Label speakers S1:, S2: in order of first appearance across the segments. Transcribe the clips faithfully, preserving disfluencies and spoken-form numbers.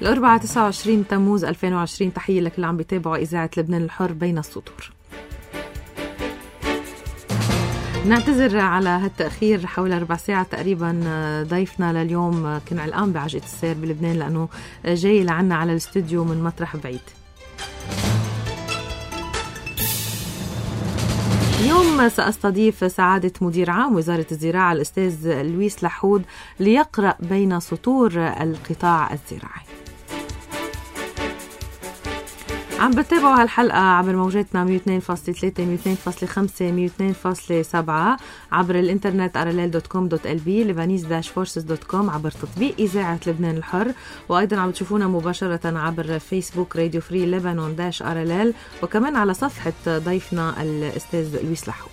S1: الأربعاء تسعة وعشرين تموز ألفين وعشرين. تحية لك اللي عم بيتابعوا إذاعة لبنان الحر بين السطور. نعتذر على هالتأخير حول ربع ساعة تقريبا. ضيفنا لليوم كان علقان بعجقة السير بلبنان لأنه جاي لعنا على الاستوديو من مطرح بعيد. اليوم سأستضيف سعادة مدير عام وزارة الزراعة الأستاذ لويس لحود ليقرأ بين سطور القطاع الزراعي. عم بتابعوا هالحلقة عبر موجاتنا مية واثنين فاصلة ثلاثة مية واثنين فاصلة خمسة مية واثنين فاصلة سبعة عبر الانترنت ارلال دوت كوم دوت ال بي لبنانيز داش فورسز دوت كوم عبر تطبيق إذاعة لبنان الحر، وأيضا عم تشوفونا مباشرة عبر فيسبوك راديو فري لبنان داش ارلال، وكمان على صفحة ضيفنا الأستاذ لويس لحود.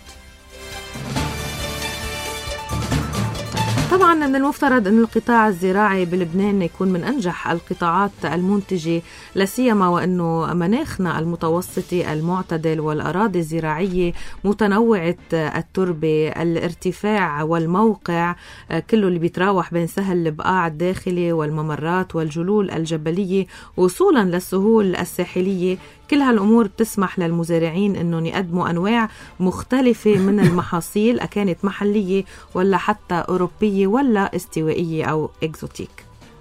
S1: طبعا من المفترض أن القطاع الزراعي بلبنان يكون من أنجح القطاعات المنتجة، لا سيما وأنه مناخنا المتوسطي المعتدل والأراضي الزراعية متنوعة التربة، الارتفاع والموقع كله اللي بيتراوح بين سهل البقاع الداخلي والممرات والجلول الجبلية وصولا للسهول الساحلية. كل هالأمور بتسمح للمزارعين أنهم يقدموا أنواع مختلفة من المحاصيل، أكانت محلية ولا حتى أوروبية ولا استوائية أو إكزوتيك.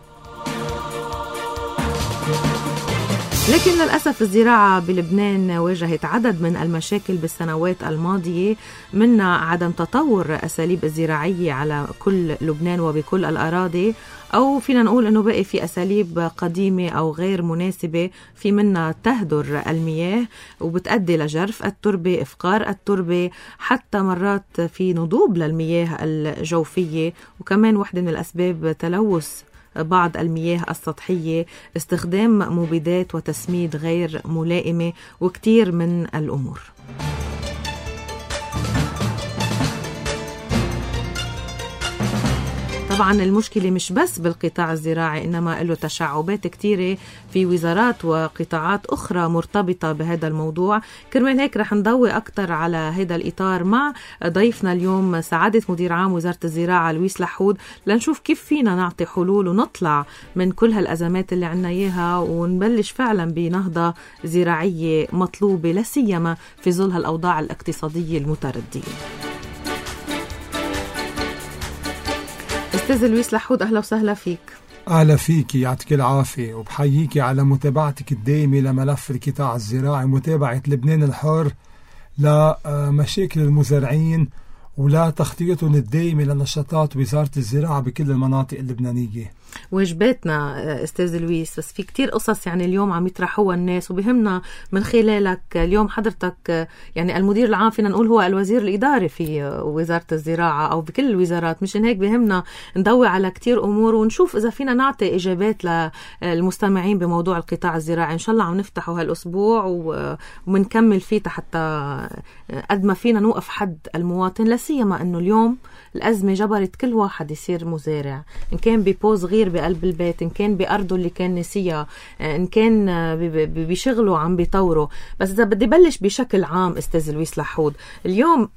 S1: لكن للأسف الزراعة بلبنان واجهت عدد من المشاكل بالسنوات الماضية، منها عدم تطور أساليب الزراعية على كل لبنان وبكل الأراضي، أو فينا نقول أنه بقي في أساليب قديمة أو غير مناسبة، في منها تهدر المياه وبتأدي لجرف التربة، إفقار التربة، حتى مرات في نضوب للمياه الجوفية، وكمان واحدة من الأسباب تلوث بعض المياه السطحية، استخدام مبيدات وتسميد غير ملائمة، وكتير من الأمور. طبعا المشكلة مش بس بالقطاع الزراعي، إنما له تشعبات كتيرة في وزارات وقطاعات أخرى مرتبطة بهذا الموضوع. كرمال هيك رح نضوي أكتر على هذا الإطار مع ضيفنا اليوم سعادة مدير عام وزارة الزراعة لويس لحود، لنشوف كيف فينا نعطي حلول ونطلع من كل هالأزمات اللي عنا إياها ونبلش فعلا بنهضة زراعية مطلوبة، لسيما في ظل هالأوضاع الاقتصادية المتردية. أستاذ لويس لحود، أهلا وسهلا فيك.
S2: أهلا فيك، يعطيك العافية، وبحييك على متابعتك الدائمة لملف القطاع الزراعي، متابعة لبنان الحر لمشاكل المزارعين ولا تخطيطهم الدائمة لنشاطات وزارة الزراعة بكل المناطق اللبنانية.
S1: واجباتنا أستاذ لويس، بس في كتير قصص يعني اليوم عم يطرحوها الناس، وبهمنا من خلالك اليوم حضرتك يعني المدير العام فينا نقول هو الوزير الإداري في وزارة الزراعة أو بكل الوزارات، مشان هيك بهمنا نضوي على كتير أمور ونشوف إذا فينا نعطي إجابات للمستمعين بموضوع القطاع الزراعي. إن شاء الله عم نفتحه هالأسبوع ومنكمل فيه حتى قد ما فينا نوقف حد المواطن، لسيما أنه اليوم الأزمة جبرت كل واحد يصير مزارع، إن كان ببوز غير بقلب البيت، إن كان بأرضه اللي كان نسيها، إن كان بشغله عم بيطوره. بس إذا بدي بلش بشكل عام أستاذ لويس لحود، اليوم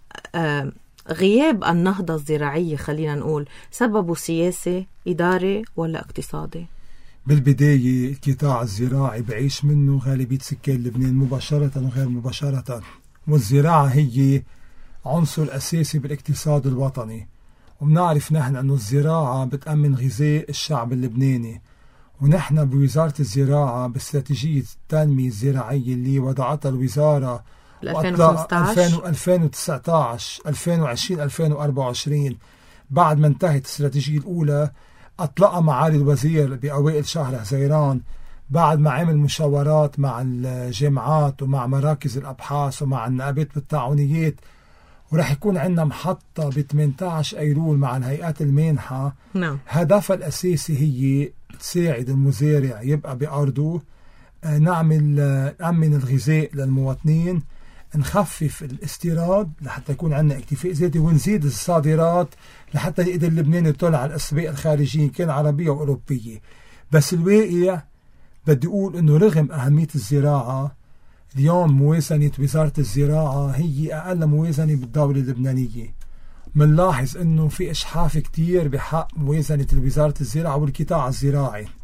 S1: غياب النهضة الزراعية خلينا نقول سببه سياسي، إداري ولا اقتصادي؟
S2: بالبداية القطاع الزراعي بعيش منه غالبية سكان لبنان مباشرة وغير مباشرة، والزراعة هي عنصر أساسي بالاقتصاد الوطني، وبنعرف نحن أنه الزراعة بتأمن غذاء الشعب اللبناني. ونحن بوزارة الزراعة باستراتيجية التنمية الزراعية اللي وضعتها الوزارة ألفين وتسعة عشر ألفين وعشرين ألفين وأربعة وعشرين، بعد ما انتهت الاستراتيجية الأولى أطلقها معالي الوزير بأوائل شهر حزيران، بعد ما عمل مشاورات مع الجامعات ومع مراكز الأبحاث ومع النقابات بالتعاونيات، ورح يكون عندنا محطة ب ثمانية عشر أيلول مع الهيئات المانحة.
S1: نعم.
S2: هدفها الأساسي هي تساعد المزارع يبقى بأرضه، نعمل نأمن الغذاء للمواطنين، نخفف الاستيراد لحتى يكون عندنا اكتفاء ذاتي، ونزيد الصادرات لحتى يقدر لبنان يطلع على الأسواق الخارجية كان عربية وأوروبية. بس الواقع بدي أقول إنه رغم أهمية الزراعة، اليوم موازنة وزارة الزراعة هي أقل موازنة بالدولة اللبنانية. منلاحظ إنه في إشحاف كتير بحق موازنة وزارة الزراعة والقطاع الزراعي.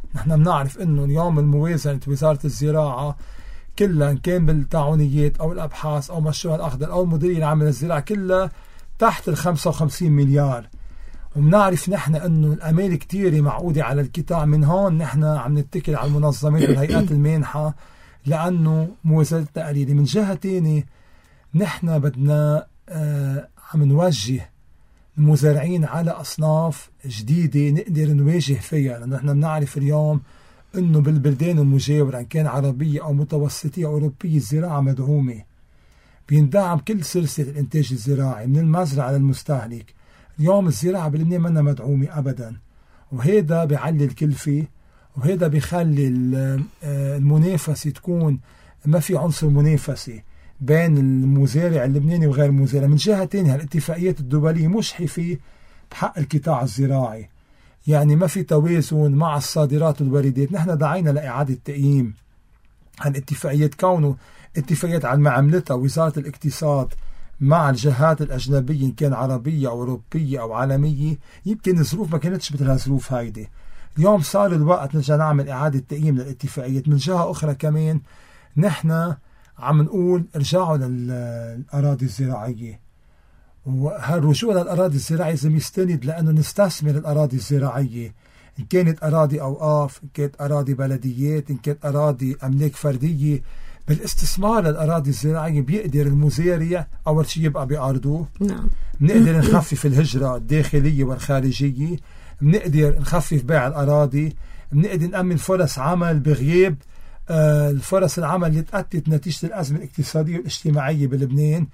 S2: نحن بنعرف انه اليوم الموازنة وزارة الزراعة كلها إن كان بالتعاونيات او الابحاث او مشروع الاخضر او المديرية العامة للزراعة كلها تحت ال خمسة وخمسين مليار. وبنعرف نحن انه الامال كتير معقودة على القطاع. من هون نحن عم نتكل على المنظمات والهيئات المانحة لانه موازنتنا قليلة. من جهة تانية نحن بدنا آه عم نوجه المزارعين على أصناف جديدة نقدر نواجه فيها، لأنه نحن بنعرف اليوم أنه بالبلدان المجاورة إن كان عربية أو متوسطية أو أوروبية الزراعة مدعومة، بيندعم كل سلسلة الإنتاج الزراعي من المزرعة للمستهلك. اليوم الزراعة بلبنان منا مدعومة أبدا، وهذا بيعلي الكلفة، وهذا بيخلي المنافسة تكون ما في عنصر منافسة بين المزارع اللبناني وغير المزارع. من جهة تانية الاتفاقيات الدولية مشحفة بحق القطاع الزراعي، يعني ما في توازن مع الصادرات والواردات. نحن دعينا لإعادة تقييم الاتفاقيات، كونه اتفاقيات على ما عملتها وزارة الاقتصاد مع الجهات الأجنبية إن كان عربية أو أوروبية أو عالمية، يمكن الظروف ما كانتش مثل هالظروف هايدي. اليوم صار الوقت نرجع نعمل إعادة تقييم للاتفاقيات. من جهة أخرى كمان نحن عم نقول ارجعوا للأراضي الزراعية، وهالرجوع للأراضي الزراعية لازم يستند لأنه نستثمر الأراضي الزراعية، إن كانت أراضي أوقاف، إن كانت أراضي بلديات، إن كانت أراضي أملاك فردية. بالاستثمار للأراضي الزراعية بيقدر المزارع أول شيء يبقى بأرضه.
S1: نعم.
S2: بنقدر نخفف الهجرة الداخلية والخارجية، بنقدر نخفف بيع الأراضي، بنقدر نأمن فرص عمل بغياب آه الفرص العمل اللي تأتت نتيجة الأزمة الاقتصادية والاجتماعية بلبنان.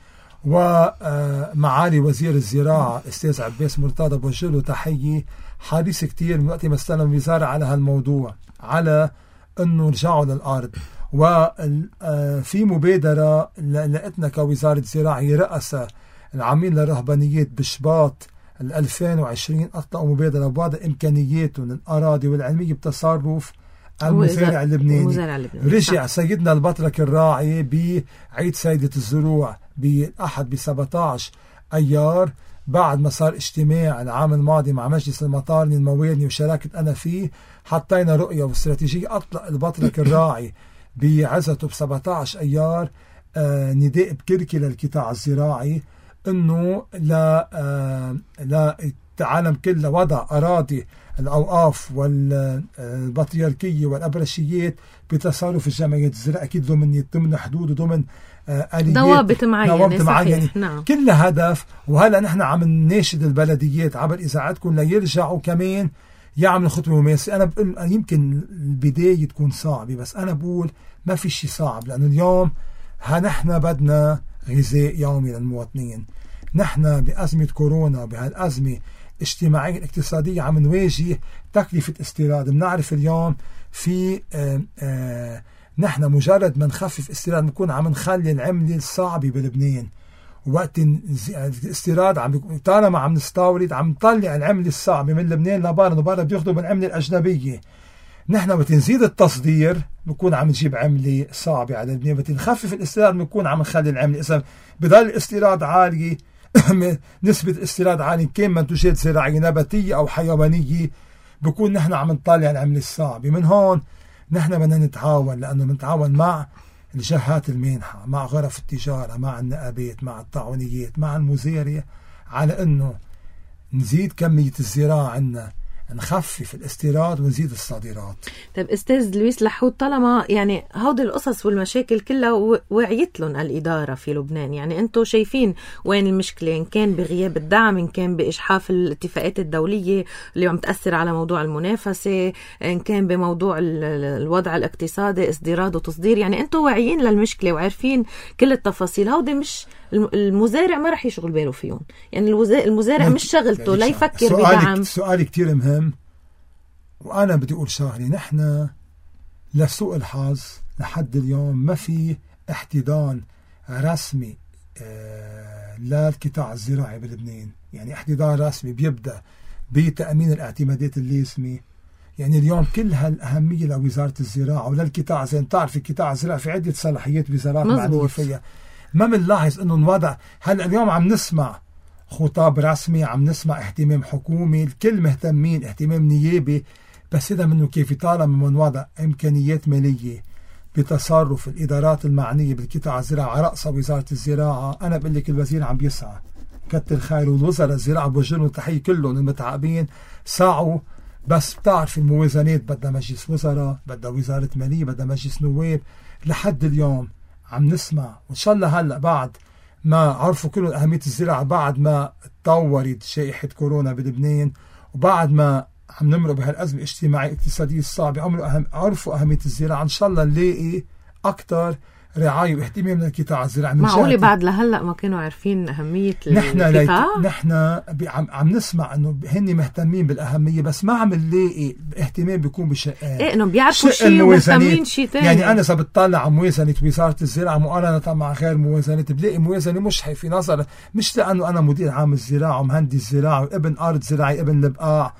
S2: ومعالي وزير الزراعة أستاذ عباس مرتضى بوجه له تحية، حريص كتير من وقت ما استلم الوزارة على هالموضوع، على أنه رجعوا للأرض. وفي مبادرة لقتنا كوزارة زراعة هي رأسها العميل للرهبانيات بشباط ألفين وعشرين، أطلقوا مبادرة بوضع إمكانياتهم الأراضي والعلمية بتصرف المزارع اللبناني. رجع سيدنا البطرك الراعي بعيد سيدة الزروع بالأحد ب سبعة عشر أيار بعد ما صار اجتماع العام الماضي مع مجلس المطارني الموالي وشراكة أنا فيه، حطينا رؤية واستراتيجية. أطلق البطرك الراعي بعزته ب سبعة عشر أيار آه نداء بكركي للقطاع الزراعي أنه لا آه لا العالم كله وضع أراضي الأوقاف والبطريركية والأبرشيات بتصرف الجمعيات الزراعية، أكيد ضمن ضمن حدود وضمن آليات
S1: ضوابط معينة.
S2: معينة.
S1: نعم.
S2: كل هدف. وهلا نحن عم نناشد البلديات عبر إذاعتكم ليرجعوا كمان يعملوا خطوة مماثلة. أنا بقول يمكن البداية تكون صعبة، بس أنا بقول ما في شيء صعب، لأنه اليوم ها نحن بدنا غذاء يومي للمواطنين. نحن بأزمة كورونا بهالأزمة الاجتماعية الاقتصادية عم نواجه تكلفة استيراد. بنعرف اليوم في آآ آآ نحن مجرد ما نخفف استيراد نكون عم نخلي العملة الصعبة بلبنان. وقت الاستيراد عم طالما عم نستورد عم نطلع العملة الصعبة من لبنان لبرا، وبرا بياخذوا بالعملة الأجنبية. نحن وقت نزيد التصدير بنكون عم نجيب عملة صعبة على لبنان، وقت نخفف الاستيراد بنكون عم نخلي العملة. إذا بضل الاستيراد عالي نسبة الاستيراد عالية كان منتوجات زراعية نباتية أو حيوانية، بكون نحن عم نطلع العملة الصعبة. من هون نحن بدنا نتعاون، لأنه بنتعاون مع الجهات المانحة، مع غرف التجارة، مع النقابات، مع التعاونيات، مع المزارع، على أنه نزيد كمية الزراعة عندنا، نخفف الاستيراد ونزيد الصادرات.
S1: طيب أستاذ لويس لحود، طالما يعني هودي القصص والمشاكل كلها وعيت لهم الإدارة في لبنان، يعني أنتم شايفين وين المشكلة، إن كان بغياب الدعم، إن كان بإجحاف الاتفاقات الدولية اللي عم تأثر على موضوع المنافسة، إن كان بموضوع الوضع الاقتصادي إصدارات وتصدير، يعني أنتم واعيين للمشكلة وعارفين كل التفاصيل. هودي مش المزارع ما رح يشغل باله فيهم، يعني المزارع مش شغلته لا يفكر بدعم.
S2: سؤال كتير مهم، وأنا بدي أقول شغلة. نحن لسوء الحظ لحد اليوم ما في احتضان رسمي آه للقطاع الزراعي بلبنان. يعني احتضان رسمي بيبدأ بتأمين الاعتمادات اللازمة. يعني اليوم كل هالأهمية لوزارة الزراعة وللقطاع، زي ما بتعرف القطاع الزراعي في عدة صلاحيات وزارات معنية فيها، ما بنلاحظ انه نوضع. هلا اليوم عم نسمع خطاب رسمي، عم نسمع اهتمام حكومي، الكل مهتمين، اهتمام نيابي بس هذا منه كيف طالما من وضع إمكانيات مالية بتصرف الإدارات المعنية بالقطاع الزراعي على رأس وزارة الزراعة. أنا بقول لك الوزير عم بيسعى كتر خير، والوزراء الزراعة بوجه لهم تحية كلهم المتعبين سعوا. بس بتعرف الموازنات بدها مجلس وزراء، بدها وزارة مالية، بدها مجلس نواب. لحد اليوم عم نسمع، وإن شاء الله هلأ بعد ما عرفوا كلهم أهمية الزراعة، بعد ما تطورت جائحة كورونا بلبنان وبعد ما عم نمرق بهالأزمة الاجتماعية الاقتصادية الصعبة، عمروا أهم عرفوا أهمية الزراعة. إن شاء الله نلاقي أكتر رعاية واهتمام من القطاع الزراعي.
S1: معقولة بعد لهلا ما كانوا عارفين أهمية القطاع؟
S2: نحن عم, عم نسمع إنه هن مهتمين بالأهمية، بس ما عم نلاقي اهتمام بيكون بشقات.
S1: إيه إنه بيعرفوا شيء ومهتمين شيء تاني.
S2: يعني أنا إذا بتطلع على موازنة وزارة الزراعة مقارنة مع غير موازنة، بلاقي موازنة مشحة في نظر، مش لأنه أنا مدير عام الزراعة ومهندس زراعة وابن أرض زراعي ابن البقاع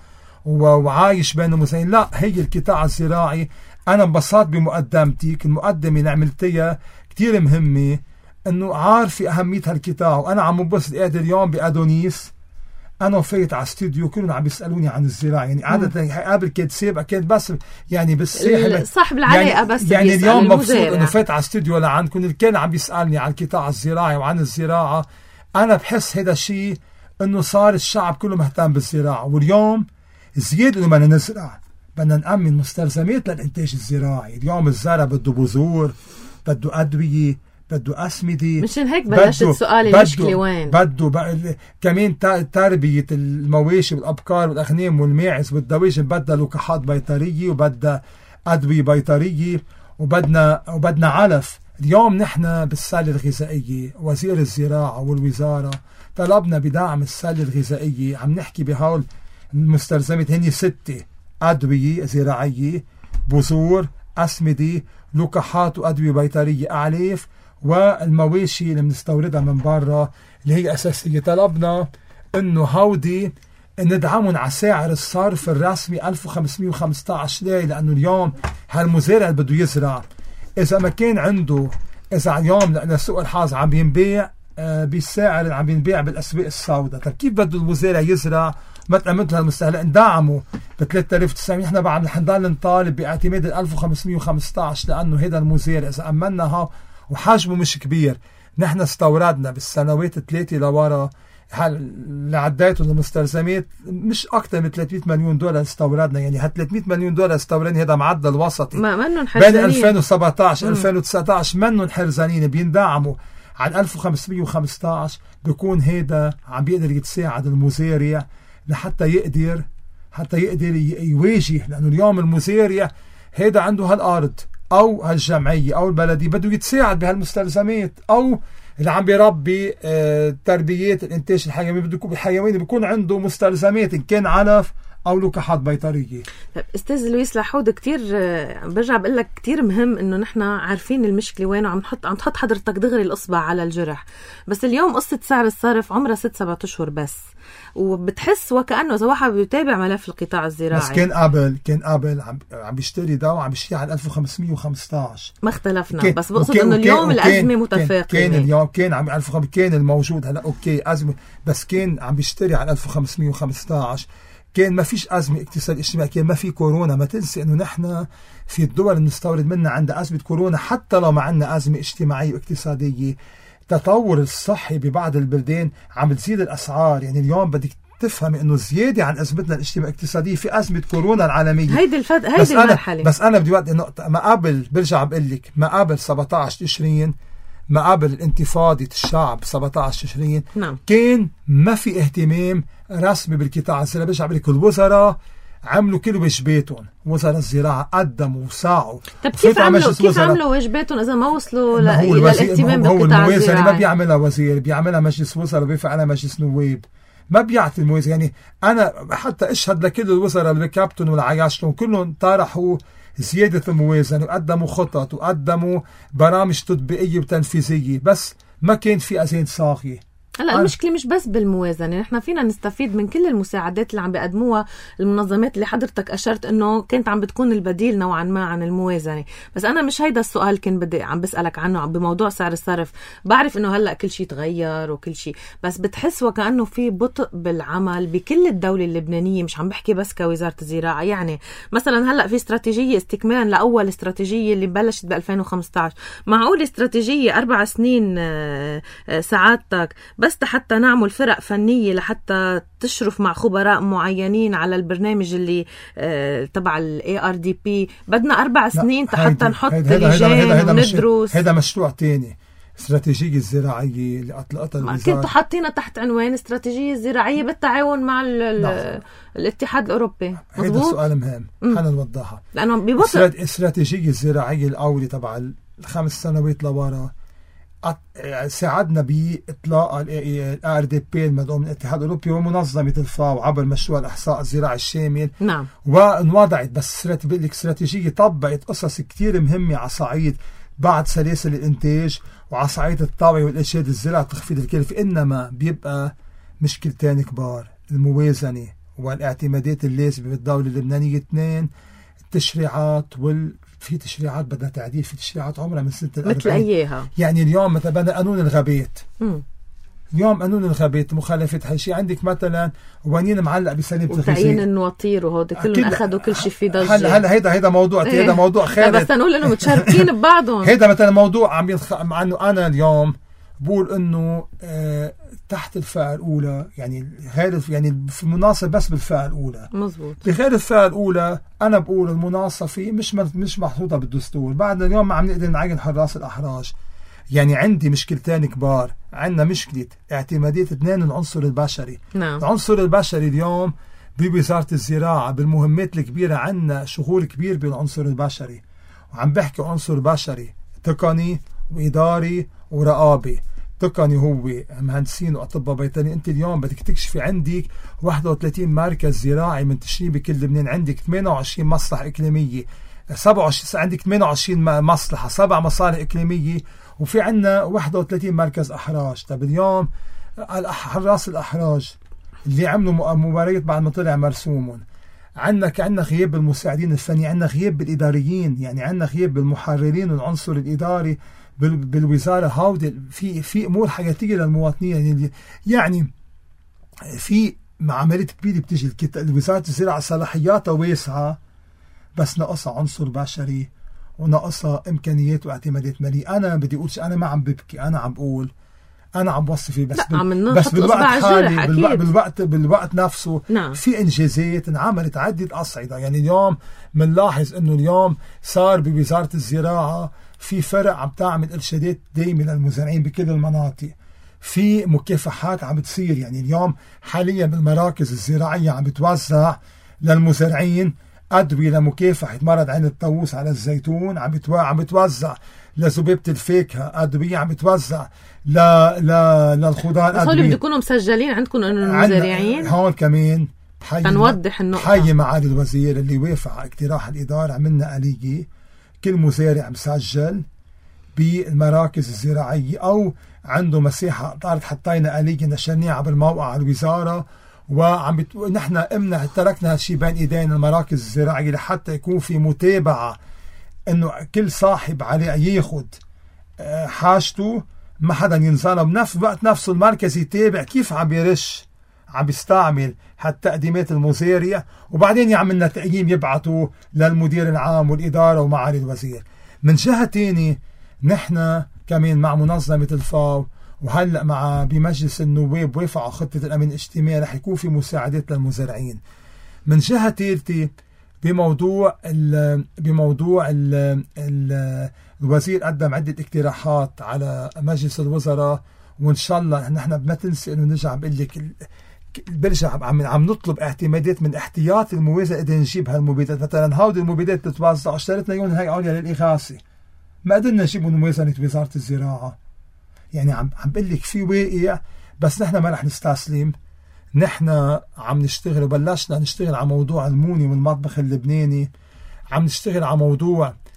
S2: وعايش بين الموازنين، لا، هي القطاع الزراعي. أنا انبسطت بمقدمتك، المقدمة اللي عملتيها كتير مهمة، إنه عارفة أهمية هالقطاع. وأنا عم ببسط قادر اليوم بأدونيس، أنا وفيت على استوديو كلهم عم بيسألوني عن الزراعة. يعني عادة قبل كانت سابقة كانت بس يعني بالساحل
S1: صاحب العلاقة يعني بس
S2: يعني اليوم مبسوط إنه فيت على استوديو لعندكم الكل عم بيسألني عن القطاع الزراعي وعن الزراعة. أنا بحس هذا الشيء إنه صار الشعب كله مهتم بالزراعة، واليوم زيادة إنه بدنا نزرع، بدنا نأمن مستلزمات للإنتاج الزراعي. اليوم الزرع بده بذور، بده أدوية، بده أسمدة.
S1: مشان هيك بلشت سؤالي المشكلة وين؟
S2: بده بقى كمان تربية المواشي والأبقار والأغنام والماعز والدواجن، بدها لقاحات بيطرية وبدها أدوية بيطرية وبدنا وبدنا علف. اليوم نحن بالسلة الغذائية وزير الزراعة والوزارة طلبنا بدعم السلة الغذائية. عم نحكي بهول المستلزمات هني ستة: أدوية زراعية، بذور، أسمدة، لقاحات وأدوية بيطرية، أعلاف، والمواشي اللي بنستوردها من برا اللي هي أساسية. طلبنا إنه هودي ندعمهم على سعر الصرف الرسمي ألف وخمسمية وخمسة عشر. ليه؟ لأنه اليوم هالمزارع اللي بده يزرع إذا ما كان عنده، إذا اليوم لأن سوق الحظ عم ينبيع آه بالسعر اللي عم ينبيع بالأسواق السوداء، طيب كيف بده المزارع يزرع؟ مثل مثل المستهلك ندعمه ب ثلاثة آلاف وتسعمية. نحن بعد رح نضل نطالب باعتماد ال ألف وخمسمية وخمسة عشر لأنه هذا المزارع إذا أمناها وحجمه مش كبير. نحن استوردنا بالسنوات الثلاثة لورا اللي عديتهم المستلزمات مش أكثر من ثلاثمية مليون دولار استوردنا. يعني ها ثلاثمية مليون دولار استوردنا، هذا معدل وسطي
S1: ما منهم
S2: بين ألفين وسبعة عشر ألفين وتسعة عشر. منهم حرزانين بيندعموا على ألف وخمسمية وخمسة عشر. بيكون هذا عم بيقدر يتساعد المزارع لحتى يقدر حتى يقدر يواجه، لأنه اليوم المزارع هذا عنده هالأرض أو هالجمعية أو البلدية بده يتساعد بهالمستلزمات، أو اللي عم بيربي آه تربيات الإنتاج الحيواني بده يكون الحيواني بيكون عنده مستلزمات إن كان علف أو لقاحات بيطرية.
S1: أستاذ لويس لحود، كتير برجع بقول لك كتير مهم إنه نحن عارفين المشكلة وين وعم نحط عم تحط حضرتك دغري الإصبع على الجرح. بس اليوم قصة سعر الصرف عمرها ست سبعة أشهر بس، وبتحس وكأنه إذا واحد بيتابع ملف القطاع الزراعي.
S2: بس كان قبل كان قبل عم عم بيشتري دواء عم بيشتري على ألف وخمسمية وخمسة عشر.
S1: ما اختلفنا، بس بقصد إنه اليوم الأزمة متفاقمة.
S2: كان, كان اليوم كان عم ألف وخمسمية كان الموجود هلا أوكي أزمة، بس كان عم بيشتري على ألف وخمسمية وخمسة عشر. كان ما فيش أزمة اقتصادية اجتماعية، كان ما في كورونا. ما تنسي إنه نحن في الدول اللي نستورد منها عندها أزمة كورونا، حتى لو ما عندنا أزمة اجتماعية واقتصادية. تطور الصحي ببعض البلدان عم تزيد الأسعار. يعني اليوم بدك تفهم إنه زيادة عن أزمتنا الاجتماعية الاقتصادية في أزمة كورونا العالمية.
S1: هيدي الفد... هيدي المرحلة.
S2: بس أنا بدي وقت النقطة ما قبل، برجع بقول لك ما قبل سبعة عشر تشرين، ما قبل الانتفاضة الشعب سبعة عشر تشرين،
S1: نعم.
S2: كان ما في اهتمام رسمي بالقطاع الزراعي. برجع بقول لك الوزراء عملوا كل واجباتهم، وزراء الزراعة قدموا وساعوا.
S1: طب كيف عملوا كيف عملوا واجباتهم إذا ما وصلوا للاهتمام بالقطاع الزراعي؟
S2: ما بيعملها وزير، بيعملها مجلس وزراء وبيفعل على مجلس نواب. ما بيعطي الموازنة. يعني أنا حتى أشهد لكل الوزراء اللي كابتن والعياشتهم كلهم طرحوا زيادة الموازنة وقدموا خطط وقدموا برامج تطبيقية وتنفيذية، بس ما كان في أذان صاغية.
S1: هلا المشكلة مش بس بالموازنة، نحن فينا نستفيد من كل المساعدات اللي عم بيقدموها المنظمات اللي حضرتك أشرت إنه كانت عم بتكون البديل نوعا ما عن الموازنة. بس أنا مش هيدا السؤال كان بدي عم بسألك عنه بموضوع سعر الصرف. بعرف إنه هلا كل شيء تغير وكل شيء، بس بتحس وكأنه في بطء بالعمل بكل الدولة اللبنانية. مش عم بحكي بس كوزارة الزراعة، يعني مثلا هلا في استراتيجية استكمالا لأول استراتيجية اللي بلشت ب ألفين وخمسة عشر. معقول استراتيجية أربع سنين سعادتك بس حتى نعمل فرق فنية لحتى تشرف مع خبراء معينين على البرنامج اللي آه تبع ال إيه آر دي بي؟ بدنا أربع سنين حتى نحط لجان وندرس.
S2: هذا مشروع تاني، استراتيجية الزراعية اللي أطلقتها الوزارة.
S1: كنتوا حاطينها تحت عنوان استراتيجية الزراعية بالتعاون مع ال الاتحاد الأوروبي.
S2: هذا سؤال مهم خلينا نوضحها،
S1: لأنه ببطء
S2: استراتيجية الزراعية الأولى تبع الخمس سنوات لورا ساعدنا بإطلاق ال آر دي بي المدعوم من الاتحاد الأوروبي ومنظمة الفاو عبر مشروع الإحصاء الزراعي الشامل.
S1: نعم.
S2: وانوضعت بس الاستراتيجية طبقت قصص كتير مهمة على صعيد بعد سلاسل الإنتاج وعلى صعيد الطوعية والإرشاد الزراعي وتخفيض الكلفة. إنما بيبقى مشكلتين كبار: الموازنة والاعتمادات اللازمة بالدولة اللبنانية. اثنين، التشريعات وال في تشريعات بدها تعديل، في تشريعات عمرها من سنة الأربعين
S1: مثل أيها.
S2: يعني اليوم مثلا بدنا قانون الغابات.
S1: م.
S2: اليوم قانون الغابات مخالفة هالشيء. عندك مثلا قوانين معلق بسلامة الغذاء
S1: وتعيين النواطير وهودي كلهم أخذوا كل شيء في ضجة.
S2: هلا هلا هيدا هيدا موضوع هيدا ايه. موضوع خالد.
S1: بس نقول إنه متشاركين ببعضهم.
S2: هيدا مثلا موضوع عم ينخ... مع إنه أنا اليوم بقول إنه آه تحت الفئة الأولى، يعني غير يعني في مناصة بس بالفئة الأولى.
S1: مزبوط.
S2: بغير الفئة الأولى أنا بقول المناصة فيه مش مش محطوطة بالدستور. بعد اليوم ما عم نقدر نعين حراس الأحراج. يعني عندي مشكلتين كبار. عندنا مشكلة اعتمادية اثنين العنصر البشري.
S1: نعم.
S2: العنصر البشري اليوم بوزارة الزراعة بالمهمات الكبيرة عندنا شغول كبير بالعنصر البشري، وعم بحكي عنصر بشري تقني وإداري ورقابي. تقني هو مهندسين وأطباء بيطريين. أنت اليوم بدك تكشفي عندك واحد وثلاثين مركز زراعي منتشرين بكل لبنان. عندك ثمانية وعشرين مصلحة إقليمية، سبعة وعشرين عندك ثمانية وعشرين مصلحة، سبع مصالح إقليمية، وفي عندنا واحد وثلاثين مركز أحراج. طب اليوم حراس الأحراج اللي عملوا مباريات بعد ما طلع مرسومهم، عندنا كأننا غياب بالمساعدين الفني، عندنا غياب بالإداريين، يعني عندنا غياب بالمحررين والعنصر الإداري بالوزارة. هاودي في في أمور حياتية للمواطنين. يعني يعني في عملية كبيرة بتيجي وزارة الزراعة صلاحياتها واسعة بس ناقصها عنصر بشري وناقصها إمكانيات واعتمادات مالية. أنا بدي أقول أنا ما عم ببكي، أنا عم بقول أنا عم بوصفي بس بال... بس بالوقت حالي بالوقت, بالوقت بالوقت نفسه.
S1: نعم.
S2: في إنجازات انعملت عدة أصعدة. يعني اليوم منلاحظ إنه اليوم صار بوزارة الزراعة في فرق عم تعمل إرشادات دايمة للمزارعين بكل المناطق. في مكافحات عم بتصير. يعني اليوم حاليا بالمراكز الزراعية عم بتوزع للمزارعين أدوية لمكافحة مرض عين الطاووس على الزيتون، عم بتو... عم بتوزع لذبابة الفاكهة أدوية، عم بتوزع ل... ل... للخضار أدوية.
S1: بده يكونوا مسجلين عندكم إنه المزارعين.
S2: هون كمان
S1: تنوضح النقطة.
S2: حي معالي الوزير اللي وافق على اقتراح الإدارة، عملنا آلية كل مزارع مسجل بالمراكز الزراعية أو عنده مساحة طارت حطينا آلية نشرناها على الموقع على الوزارة، وعم بت... نحن امنا تركنا هالشيء بين ايدين المراكز الزراعية لحتى يكون في متابعة انه كل صاحب عليه ياخد حاجته، ما حدا ينظلم. بنفس الوقت نفسه المركز يتابع كيف عم يرش عم بيستعمل هالتقديمات المزارع، وبعدين يعملنا تقييم يبعثوا للمدير العام والإدارة ومعالي الوزير. من جهة تانية نحن كمان مع منظمة الفاو وهلأ مع بمجلس النواب وافقوا خطة الأمن الاجتماعي رح يكون في مساعدات للمزارعين. من جهة ثالثة بموضوع ال بموضوع ال ال الوزير قدم عدة اقتراحات على مجلس الوزراء، وإن شاء الله نحن ما تنسي إنه نرجع بقول لك برجع عم عم نطلب اعتمادات من احتياط الموازنة قدرنا نجيب هالمبيدات. مثلا هودي المبيدات بتتوزع اشتريتنا يوم هاي عليا للإغاثة ما قدرنا نجيب من موازنة وزارة الزراعة. يعني عم عم بقول لك في واقع، بس نحن ما رح نستسلم. نحن عم نشتغل وبلشنا نشتغل على موضوع الموني والمطبخ اللبناني، عم نشتغل على موضوع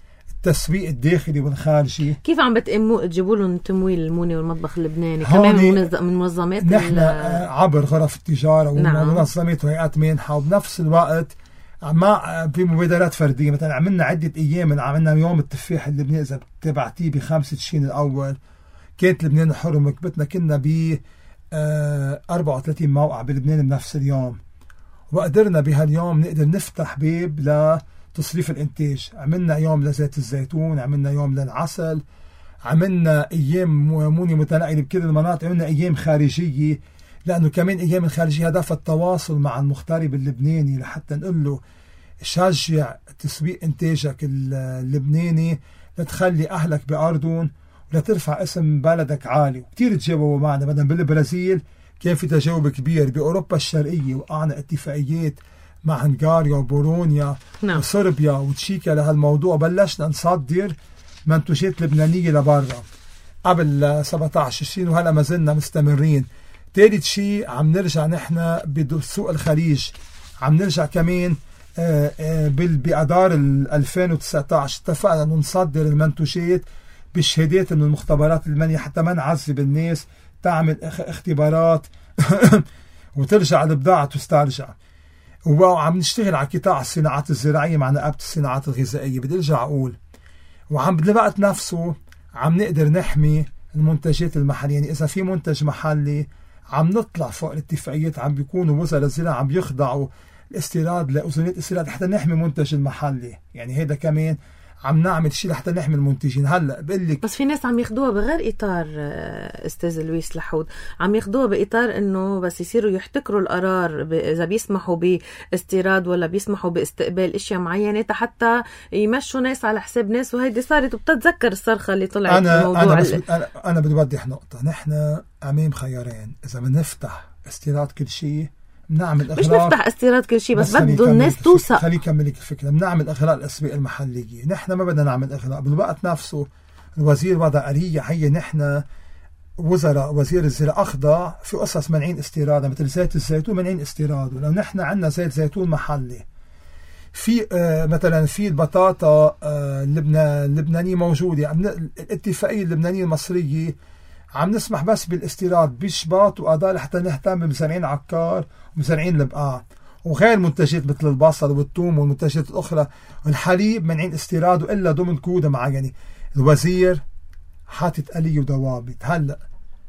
S2: التسويق الداخلي والخارجي.
S1: كيف عم بتقموا تجيبوا لهم تمويل الموني والمطبخ اللبناني كمان من منظمات
S2: نحن عبر غرف التجارة ومنظمات وهيئات مانحة، وبنفس الوقت مع في مبادرات فردية. مثلا عملنا عدة أيام، عملنا يوم التفاح اللبناني إذا بتبعتيه بخمسة تشرين الأول، كانت لبنان الحر ومكبتنا كنا ب أربعة وثلاثين موقع بلبنان بنفس اليوم، وقدرنا بهاليوم نقدر نفتح باب لتصريف الإنتاج. عملنا يوم لزيت الزيتون، عملنا يوم للعسل، عملنا أيام موني متنقلة بكل المناطق، عملنا أيام خارجية، لأنه كمان أيام الخارجية هدف التواصل مع المغترب اللبناني لحتى نقول له شجع تسويق إنتاجك اللبناني لتخلي أهلك بأرضهم ولترفع اسم بلدك عالي. وكتير تجاوبوا معنا. مثلا بالبرازيل كان في تجاوب كبير، بأوروبا الشرقية وقعنا اتفاقيات مع هنغاريا وبولونيا
S1: نعم.
S2: وصربيا وتشيكا لهالموضوع. بلشنا نصدر منتوجات لبنانية لبرا قبل سبعة عشر عشرين، وهلا ما زلنا مستمرين. ثالث شيء عم نرجع نحن بسوق الخليج، عم نرجع كمان بأدار ألفين وتسعة عشر اتفقنا أن نصدر المنتوجات بالشهادات من المختبرات المالية حتى ما نعذب الناس تعمل اختبارات وترجع البضاعة تسترجع. وعم نشتغل على قطاع الصناعات الزراعية مع نقابة الصناعات الغذائية. بدي ارجع اقول وعم بالوقت نفسه عم نقدر نحمي المنتجات المحلية. يعني اذا في منتج محلي عم نطلع فوق الاتفاقيات، عم بيكونوا وزراء الزراعة عم يخضعوا الاستيراد لأذونات استيراد حتى نحمي منتج المحلي. يعني هيدا كمان عم نعمل شيء لحتى نحمي المنتجين. هلا بقول لك
S1: بس في ناس عم ياخدوها بغير اطار استاذ لويس لحود، عم ياخدوها باطار انه بس يصيروا يحتكروا القرار اذا بيسمحوا باستيراد ولا بيسمحوا باستقبال اشياء معينه حتى يمشوا ناس على حساب ناس. وهيدي صارت وبتتذكر الصرخه اللي طلعت
S2: أنا
S1: في الموضوع.
S2: انا بس انا, أنا بدي اوضح نقطه. نحن امام خيارين، اذا بنفتح استيراد كل شيء بنعمل
S1: مش نفتح استيراد كل شيء، بس, بس بده الناس توثق.
S2: خليني كمل لك الفكره. بنعمل اغلاق الاسواق المحليه. نحن ما بدنا نعمل اغلاق. بالوقت نفسه الوزير وضع آلية هي نحن وزراء وزير الزراعه اخضع في قصص منعين استيراده، مثل زيت الزيتون منعين استيراده. لو نحن عندنا زيت زيتون محلي في آه مثلا في البطاطا آه اللبنانيه موجوده، الاتفاقيه اللبنانيه المصريه عم نسمح بس بالاستيراد بشباط وأضال حتى نهتم بزرعين عكار ومزرعين البقاع وغير منتجات مثل البصل والثوم والمنتجات الأخرى. الحليب منعين استيراده إلا ضمن كودة معينة. الوزير حاطط آلية وضوابط. هلا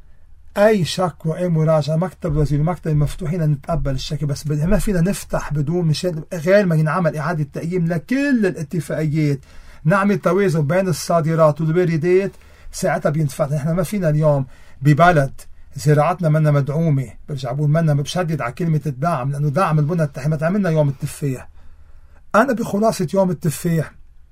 S2: أي شكوى أي مراجعة مكتب الوزير ومكتب مفتوحين نتقبل الشكوى، بس ما فينا نفتح بدون مشان غير ما ينعمل إعادة تقييم لكل الاتفاقيات، نعمل توازن بين الصادرات والواردات، ساعتها بينتفع. نحن ما فينا اليوم ببلد زراعتنا منا مدعومة، برجع بقول منا بشدد على كلمة الدعم، لأنه دعم البنى التحتية. ما تعملنا يوم التفاح. أنا بخلاصة يوم التفاح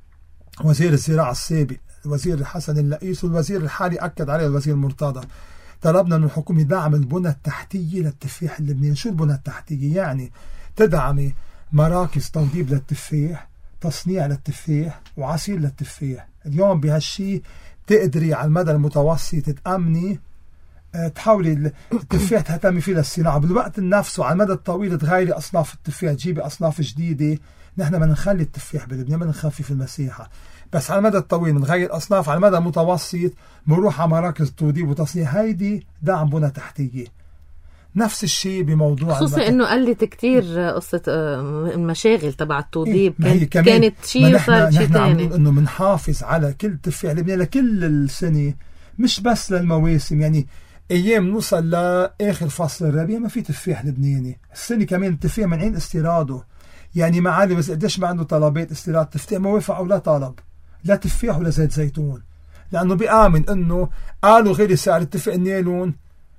S2: وزير الزراعة السابق الوزير حسن اللقيس والوزير الحالي أكد عليه الوزير مرتضى، طلبنا من الحكومة دعم البنى التحتية للتفاح اللبناني. شو البنى التحتية؟ يعني تدعمي مراكز توضيب للتفاح، تصنيع للتفاح، وعصير للتفاح. اليوم بهالشي تقدري على المدى المتوسط تتأمني أه تحاولي التفاح تهتمي فيه للصناعة. بالوقت نفسه على المدى الطويل تغيري أصناف التفاح، تجيبي أصناف جديدة. نحن ما نخلي التفاح بلبنان، ما نخفف المساحة، بس على المدى الطويل بنغير أصناف. على المدى المتوسط بنروح على مراكز توضيب وتصنيع. هيدي دعم بنى تحتية. نفس الشيء بموضوع
S1: خصوصا انه قلت كتير قصة المشاغل تبع التوضيب. إيه كانت, كانت شيء وصارت شيء ثاني.
S2: انه بنحافظ على كل تفاح لبنان لكل السنة، مش بس للمواسم. يعني ايام نوصل لاخر فصل الربيع ما في تفاح لبناني، السنة كمان التفاح منعين استيراده. يعني معالي بس قديش ما عنده طلبات استيراد تفاح ما وافق ولا طلب لا تفاح ولا زيت زيتون، لانه بيآمن انه قالوا غير سعر التفاح النيلون.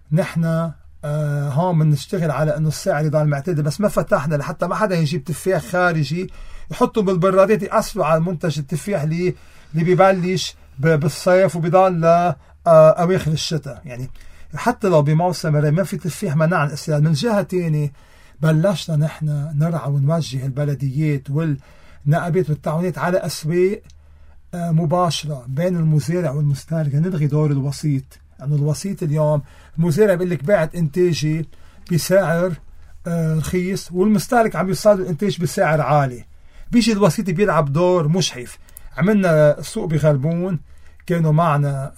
S2: نحن آه هون بنشتغل على انه السعر يضل معتدل، بس ما فتحنا لحتى ما حدا يجيب تفاح خارجي يحطوا بالبرادات يأثروا على المنتج التفاح اللي اللي ببلش بالصيف وبيضل آه اواخر الشتاء. يعني حتى لو بموسم ما في تفاح منع عن الاستيراد. من جهه ثانيه بلشنا نحن نرعى ونوجه البلديات والنقابات والتعاونات على اسواق آه مباشره بين المزارع والمستهلك، نلغي دور الوسيط. لأنه يعني الوسيط اليوم المزارع بيقول لك بعت إنتاجي بسعر آه رخيص والمستهلك عم يوصل الإنتاج بسعر عالي، بيجي الوسيط بيلعب دور مشحف. عملنا سوق بغلبون، كانوا معنا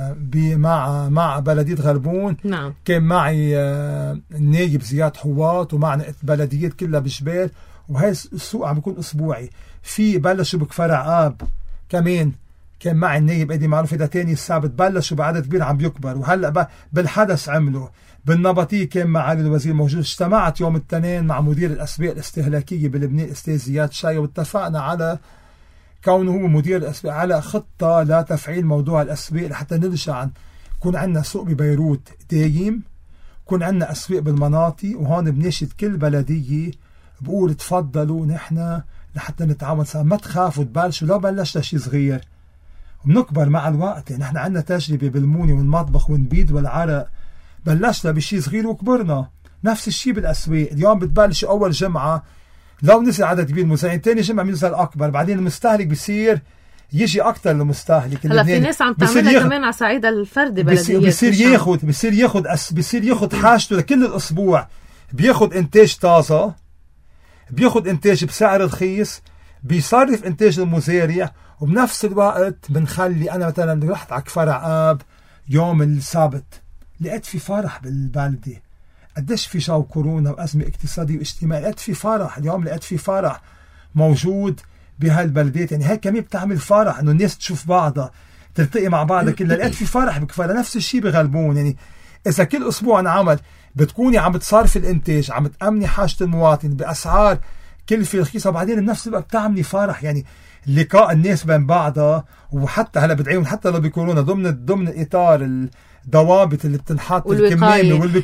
S2: مع مع بلدية غلبون.
S1: نعم.
S2: كان معي النايب زياد حواط، ومعنا بلديات كلها بجبال، وهي السوق عم بيكون أسبوعي. في بلشوا بكفر آب كمان، كان معي النايب ادي معروف، ده تاني السبت بلشوا بعدد كبير عم بيكبر. وهلا بالحدث عملوا بالنبطية، كان معالي الوزير موجود. اجتمعت يوم الاثنين مع مدير الأسواق الاستهلاكية بلبنان أستاذ زياد شاي، واتفقنا على كونه هو مدير الأسواق على خطة لتفعيل موضوع الأسواق لحتى نرجع يكون عندنا سوق ببيروت دايم، يكون عندنا أسواق بالمناطق. وهون بناشد كل بلدية بقول تفضلوا نحن لحتى نتعاون سوا، ما تخافوا تبلشوا، لو بلشنا شيء صغير وبنكبر مع الوقت. يعني نحن عندنا تجربة بالموني والمطبخ والنبيد والعرق، بلشنا بشيء صغير وكبرنا. نفس الشيء بالأسواق، اليوم بتبلش أول جمعة لو نزل عدد كبير مزارعين، تاني جمعة بينزل أكبر، بعدين المستهلك بيصير يجي أكتر للمستهلك.
S1: هلا في ناس عم تعملها كمان على صعيد الفردي، بلديات
S2: بيصير ياخد بيصير ياخد أس بيصير ياخد حاجته لكل الأسبوع، بياخد إنتاج طازة، بياخد إنتاج بسعر رخيص، بيصرف إنتاج المزارع، وبنفس الوقت بنخلي. أنا مثلا رحت على كفر آب يوم السبت، لقيت في فرح بالبلدة، قديش في جو كورونا وأزمة اقتصادية واجتماعية، لقيت في فرح اليوم، لقيت في فرح موجود بهالبلدات. يعني هيك كمان بتعمل فرح انه الناس تشوف بعضها، تلتقي مع بعضها كلها. لقيت في فرح بكفر. نفس الشيء بغلبون، يعني اذا كل اسبوع انعمل بتكوني عم بتصرفي الانتاج، عم تأمني حاجة المواطن بأسعار كلفة رخيصة، وبعدين بنفس الوقت بتعملي فرح. يعني لقاء الناس بين بعضها. وحتى هلا بدعيهم حتى لو بكورونا ضمن ضمن اطار الضوابط اللي بتنحط الكمامة والوق...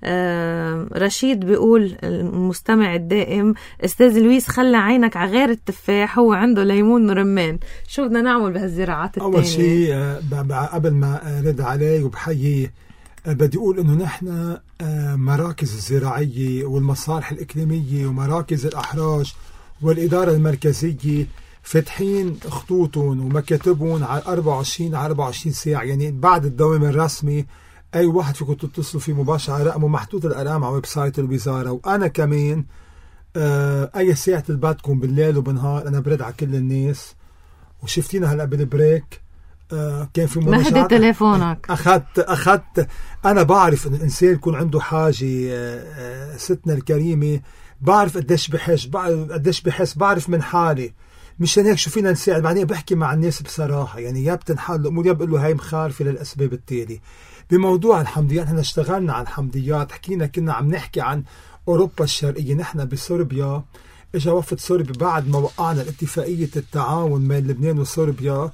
S1: آه رشيد بيقول المستمع الدائم، استاذ لويس خلى عينك على غير التفاح، هو عنده ليمون ورمان. شو بدنا نعمل بهالزراعات التانية؟
S2: اول شيء آه قبل ما ارد عليه وبحييه، آه بدي اقول انه نحن آه مراكز الزراعية والمصالح الإقليمية ومراكز الأحراج والإدارة المركزية فاتحين خطوطهم ومكاتبهم على أربعة وعشرين على أربعة وعشرين ساعة. يعني بعد الدوام الرسمي أي واحد فيكم تتصلوا فيه مباشرة، رقمه محطوط الأرقام على ويب سايت الوزارة. وأنا كمان آه أي ساعة بدكم بالليل وبنهار أنا برد على كل الناس. وشفتينا هلأ بالبريك آه كان في
S1: مناقشات، ما هدي تليفونك،
S2: أخذت أخذت أنا بعرف إن الإنسان يكون عنده حاجة. آه آه ستنا الكريمة بعرف قديش بحس، بعرف قديش بحس، بعرف من حالي. مشان هيك شو فينا نساعد. بعدين بحكي مع الناس بصراحة، يعني يا بتنحل الأمور يا بقول له هاي مخالفة للأسباب التالي. بموضوع الحمضيات، احنا اشتغلنا عن الحمضيات، حكينا كنا عم نحكي عن أوروبا الشرقية. نحن بصربيا اجا وفد صربي بعد ما وقعنا الاتفاقية التعاون بين لبنان وصربيا،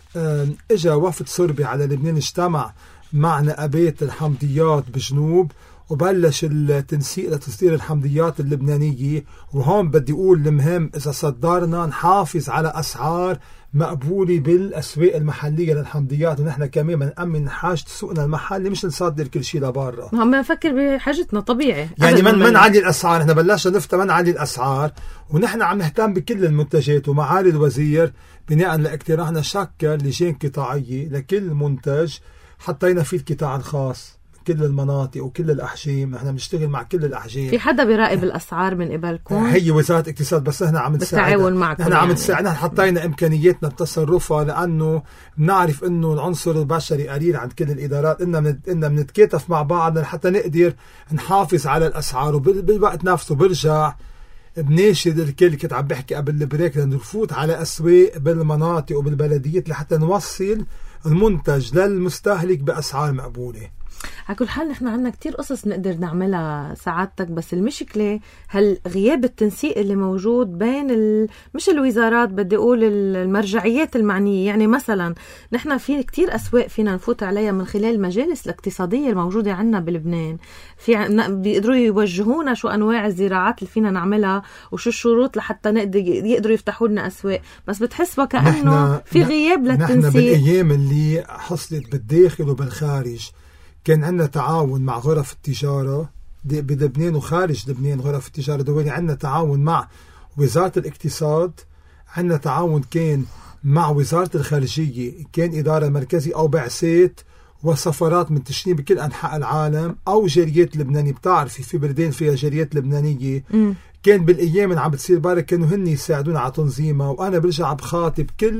S2: اجا وفد صربي على لبنان، اجتمع مع نقابات الحمضيات بجنوب، وبلش التنسيق لتصدير الحمضيات اللبنانية. وهون بدي أقول المهم إذا صدرنا نحافظ على أسعار مقبولة بالأسواق المحلية للحمضيات، ونحن كمان بنأمن حاجة سوقنا المحلي، مش نصدر كل شيء لبرا.
S1: هم نفكر بحاجتنا طبيعي،
S2: يعني من من علي الأسعار. نحن بلشنا نفتح من علي الأسعار، ونحن عم نهتم بكل المنتجات. ومعالي الوزير بناء لاقتراحنا شكل لجان قطاعية لكل منتج، حطينا فيه القطاع الخاص كل المناطق وكل الأحجام. نحن بنشتغل مع كل الأحجام.
S1: في حدا بيراقب الأسعار من قبلكم؟
S2: هي وزارة الاقتصاد، بس نحن عم نساعد
S1: بالتعاون معكم.
S2: نحن عم
S1: يعني.
S2: نساعد، نحن حطينا إمكانياتنا بتصرفها، لأنه بنعرف إنه العنصر البشري قليل عند كل الإدارات. إننا من إننا بنتكاتف مع بعضنا حتى نقدر نحافظ على الأسعار. وبالوقت نفسه برجع بناشد الكل، كنت عم بحكي قبل البريك، لنفوت على أسواق بالمناطق وبالبلديات لحتى نوصل المنتج للمستهلك بأسعار مقبولة.
S1: على كل حال نحن عنا كتير قصص نقدر نعملها سعادتك، بس المشكلة هل غياب التنسيق اللي موجود بين ال... مش الوزارات، بدي أقول المرجعيات المعنية. يعني مثلا نحن في كتير أسواق فينا نفوت عليها من خلال المجالس الاقتصادية الموجودة عنا بلبنان، في ع... بيقدروا يوجهونا شو أنواع الزراعات اللي فينا نعملها وشو الشروط لحتى نقدر يقدروا يفتحوا لنا أسواق. بس بتحس وكأنه في غياب للتنسيق.
S2: نحن بالأيام اللي حصلت بالداخل وبالخارج كان عندنا تعاون مع غرف التجارة بلبنان وخارج لبنان. غرف التجارة دولي عندنا تعاون مع وزارة الاقتصاد، عندنا تعاون كان مع وزارة الخارجية، كان إدارة مركزية أو بعثات وسفارات منتشرين بكل أنحاء العالم، أو جاليات لبنانية. بتعرفي في بلدان فيها جاليات لبنانية م. كان بالأيام اللي عم بتصير بارك كانوا هن يساعدونا على تنظيمها. وأنا برجع بخاطب كل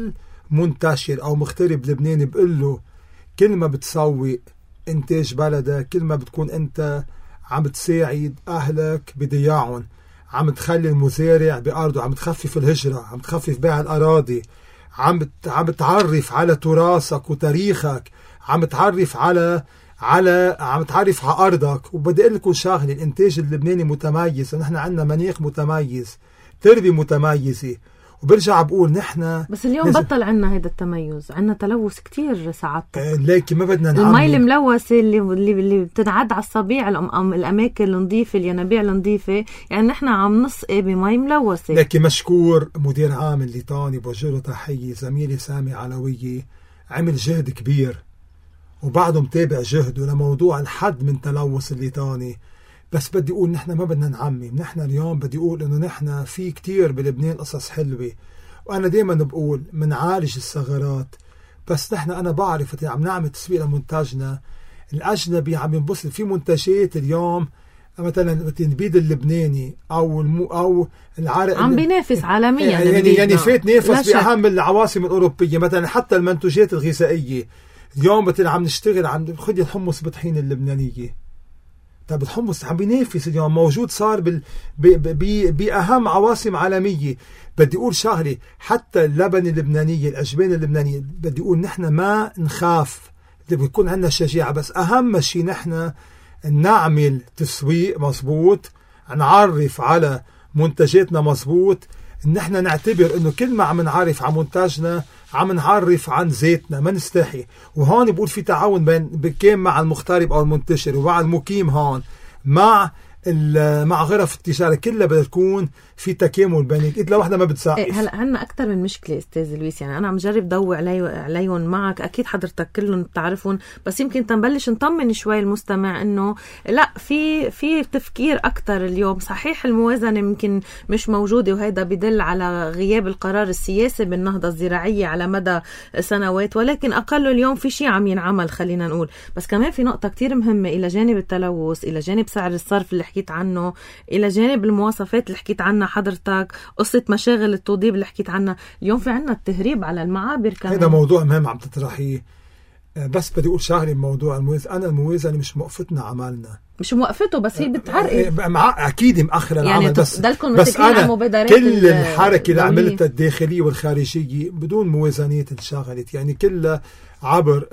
S2: منتشر أو مغترب لبناني بقول له كل ما بتسوي إنتاج بلدك، كل ما بتكون أنت عم تساعد أهلك بضياعهم، عم تخلي المزارع بأرضه، عم تخفف الهجرة، عم تخفف بيع الأراضي، عم عم تعرف على تراثك وتاريخك، عم تعرف على على عم تعرف على أرضك. وبدي أقول لكم شغلة، الإنتاج اللبناني متميز، ونحن عندنا مناخ متميز، تربية متميزة، وبرجع بقول نحن
S1: بس اليوم بطل عنا هيدا التميز، عنا تلوث كتير ساعات.
S2: آه لكن ما بدنا نعمل
S1: المي الملوثة اللي اللي, اللي بتنعد على الصبيع، الأماكن النظيفة، الينابيع النظيفة، يعني نحن عم نسقي بمي ملوثة.
S2: لكن مشكور مدير عام الليطاني بوجهله تحية زميلي سامي علوية، عمل جهد كبير وبعده متابع جهده لموضوع الحد من تلوث الليطاني. بس بدي أقول نحن ما بدنا نعمم، نحن اليوم بدي أقول إنه نحن في كتير بلبنان قصص حلوة، وأنا دايما بقول منعالج الثغرات، بس نحن أنا بعرف عم نعمل تسويق لمنتجنا، الأجنبي عم ينبسط في منتجات اليوم مثلا التنبيد اللبناني أو المو أو العرق
S1: عم بينافس عالميا،
S2: يعني يعني فات نافس بأهم العواصم الأوروبية. مثلا حتى المنتوجات الغذائية اليوم مثلا عم نشتغل، عم خذي الحمص بطحين اللبنانية. طيب الحمص عم بينافس اليوم، موجود صار بال... ب... ب... بأهم عواصم عالمية. بدي أقول شغلة، حتى اللبن اللبنانية، الأجبان اللبنانية، بدي أقول نحن ما نخاف، بيكون عندنا شجاعة، بس أهم شيء نحن نعمل تسويق مظبوط، نعرف على منتجاتنا مظبوط، نحن نعتبر إنه كل ما عم نعرف عن منتجنا عم نعرف عن ذاتنا، ما نستحي. وهون بقول في تعاون بين كان مع المغترب او المنتشر ومع المقيم هون مع مع غرف التجاره، كلها بدها تكون في تكامل بينك، ايد لوحدها ما بتساعد.
S1: إيه هلا عنا اكثر من مشكله استاذ لويس، يعني انا عم جرب ضوي علي عليهم معك، اكيد حضرتك كلهم بتعرفهم، بس يمكن تنبلش نطمن شوي المستمع انه لا، في في تفكير اكثر اليوم. صحيح الموازنه يمكن مش موجوده، وهذا بدل على غياب القرار السياسي بالنهضه الزراعيه على مدى سنوات، ولكن اقل اليوم في شيء عم ينعمل خلينا نقول. بس كمان في نقطه كتير مهمه، الى جانب التلوث، الى جانب سعر الصرف اللي حكيت عنه، الى جانب المواصفات اللي حكيت عنها حضرتك، قصة مشاغل التوضيب اللي حكيت عنها، اليوم في عنا التهريب على المعابر كمان.
S2: هذا موضوع مهم عم تطرحيه. بس بدي أقول شغلة بموضوع الموازنة، أنا الموازنة مش موقفتنا عملنا،
S1: مش موقفته، بس هي بتعرقل
S2: مع أكيد مأخرة
S1: يعني
S2: العمل. بس,
S1: بس أنا
S2: كل الحركة اللي عملتها الداخلية والخارجية بدون موازنات انشغلت، يعني كلها عبر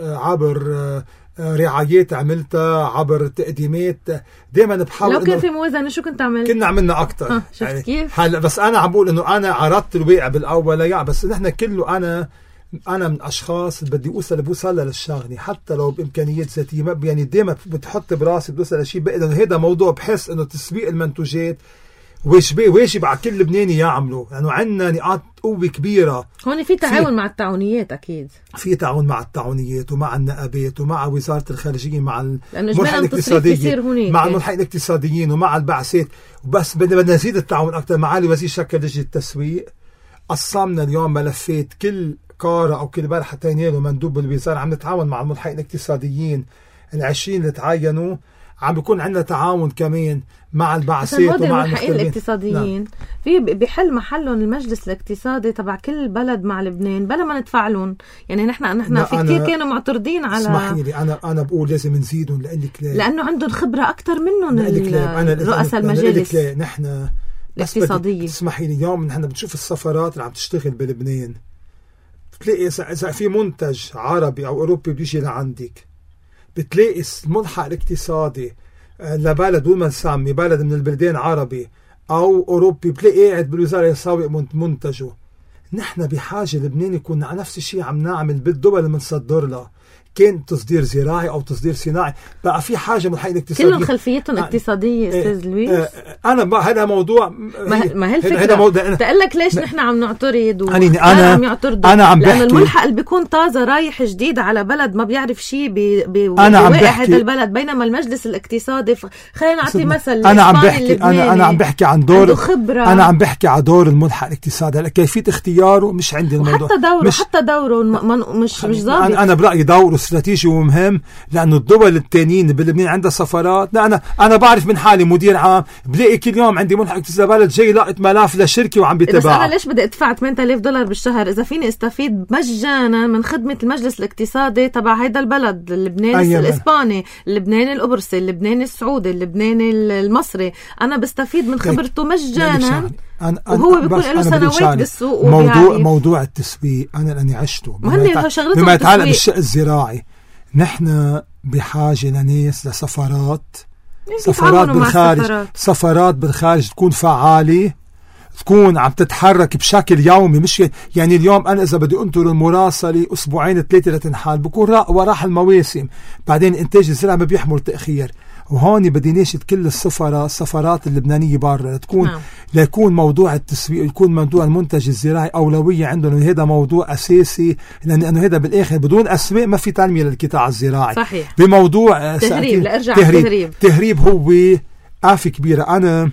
S2: عبر رعايات عملتها، عبر تقديمات. دايما بحاول
S1: لو كان في موازنه شو كنت عملت؟
S2: كنا عملنا اكثر.
S1: شفت يعني كيف؟
S2: هلا بس انا عم بقول انه انا عرضت الواقع بالاول، يعني بس نحن كله انا انا من اشخاص اللي بدي اوصل بوصل للشغله حتى لو بامكانيات ذاتيه، يعني دائما بتحط براسي بوصل لشيء بقى انه هذا موضوع بحس انه تسويق المنتوجات واجب واجب على كل لبناني يعمله، لانه يعني عندنا نقاط قوه كبيره.
S1: هون في تعاون في مع التعاونيات، اكيد في
S2: تعاون مع التعاونيات ومع النقابات ومع وزاره الخارجيه، مع
S1: الملحق الاقتصادي،
S2: مع الملحق الاقتصاديين ومع البعثات. وبس بدنا بدنا نزيد التعاون اكثر. معالي وزير شكل لجنه التسويق، قسمنا اليوم ملفات، كل قاره او كل بلد حتى ينالوا مندوب بالوزاره. عم نتعاون مع الملحق الاقتصاديين العشرين اللي تعينوا، عم بيكون عندنا تعاون كمان مع البعثات ومع
S1: الملحقين الاقتصاديين. نعم. في بحل محلهم المجلس الاقتصادي تبع كل بلد مع لبنان بلا ما ندفع لهم، يعني نحن نحن في كثير كانوا معترضين على.
S2: اسمحي لي، انا انا بقول لازم نزيدهم، لك لا،
S1: لانه عندهم خبره اكثر منهم رؤساء المجالس
S2: نحن
S1: الاقتصاديه.
S2: اسمحي لي، اليوم نحن بنشوف السفارات اللي عم تشتغل بلبنان، بتلاقي اذا في منتج عربي او اوروبي بيجي لعندك، بتلاقي الملحق الاقتصادي لبلد دون ما نسمي بلد من البلدان عربي او اوروبي، بتلاقي قاعد بالوزاره يساوق منتجه. نحن بحاجه لبنان يكون على نفس الشيء عم نعمل بالدول اللي بنصدر لها، كان تصدير زراعي او تصدير صناعي، بقى في حاجه من حق الاقتصاديه.
S1: كلهم خلفيتهم اقتصاديه استاذ لويس.
S2: انا هذا موضوع،
S1: ما هي الفكره. بقول لك ليش نحن عم نعترض
S2: وانا عم
S1: يعترضوا.
S2: انا عم بحكي،
S1: لانه الملحق اللي بيكون طازه رايح جديد على بلد ما بيعرف شيء بواقع هذا البلد، بينما المجلس الاقتصادي ف... خلينا نعطي مثل.
S2: انا عم بحكي انا انا عم بحكي عن دور
S1: خبرة.
S2: انا عم بحكي عن دور الملحق الاقتصادي، كيفيه اختياره مش عندي الموضوع.
S1: حتى دوره مش حتى دوره م... مش مش ضابط.
S2: انا برايي دوره واستراتيجي ومهم، لأنه الدول التانيين بلبنان عندها سفارات. لا أنا أنا بعرف من حالي مدير عام بلاقي كل يوم عندي ملحق اكتساب بلد جاي لاقط ملاف لشركة وعم بيتباع.
S1: بس أنا ليش بدي أدفع ثمانية آلاف دولار بالشهر إذا فيني استفيد مجانا من خدمة المجلس الاقتصادي تبع هيدا البلد، اللبناني الإسباني، اللبناني القبرصي، اللبناني السعودي، اللبناني المصري، أنا بستفيد من خبرته مجانا.
S2: أنا
S1: وهو بيكون له سنوات بالسوق.
S2: موضوع موضوع التسويق أنا لأني عشته بما يتعلق بالشق الزراعي. نحن بحاجة لناس لسفارات سفارات بالخارج سفارات بالخارج تكون فعالة، تكون عم تتحرك بشكل يومي. مش يعني اليوم أنا إذا بدي أنطر المراسلة أسبوعين ثلاثة لتنحال بكون وراح المواسم، بعدين إنتاج الزراعة ما بيحمل تأخير. وهون بدي ناشد كل السفارات السفارات اللبنانية برا تكون نعم. ليكون موضوع التسويق، يكون موضوع المنتج الزراعي أولوية عندهم، هذا موضوع أساسي، لأنه هذا بالآخر بدون أسواق ما في تنمية للقطاع الزراعي.
S1: صحيح.
S2: بموضوع
S1: تهريب لأرجع
S2: تهريب.
S1: تهريب
S2: تهريب هو آفة كبيرة. أنا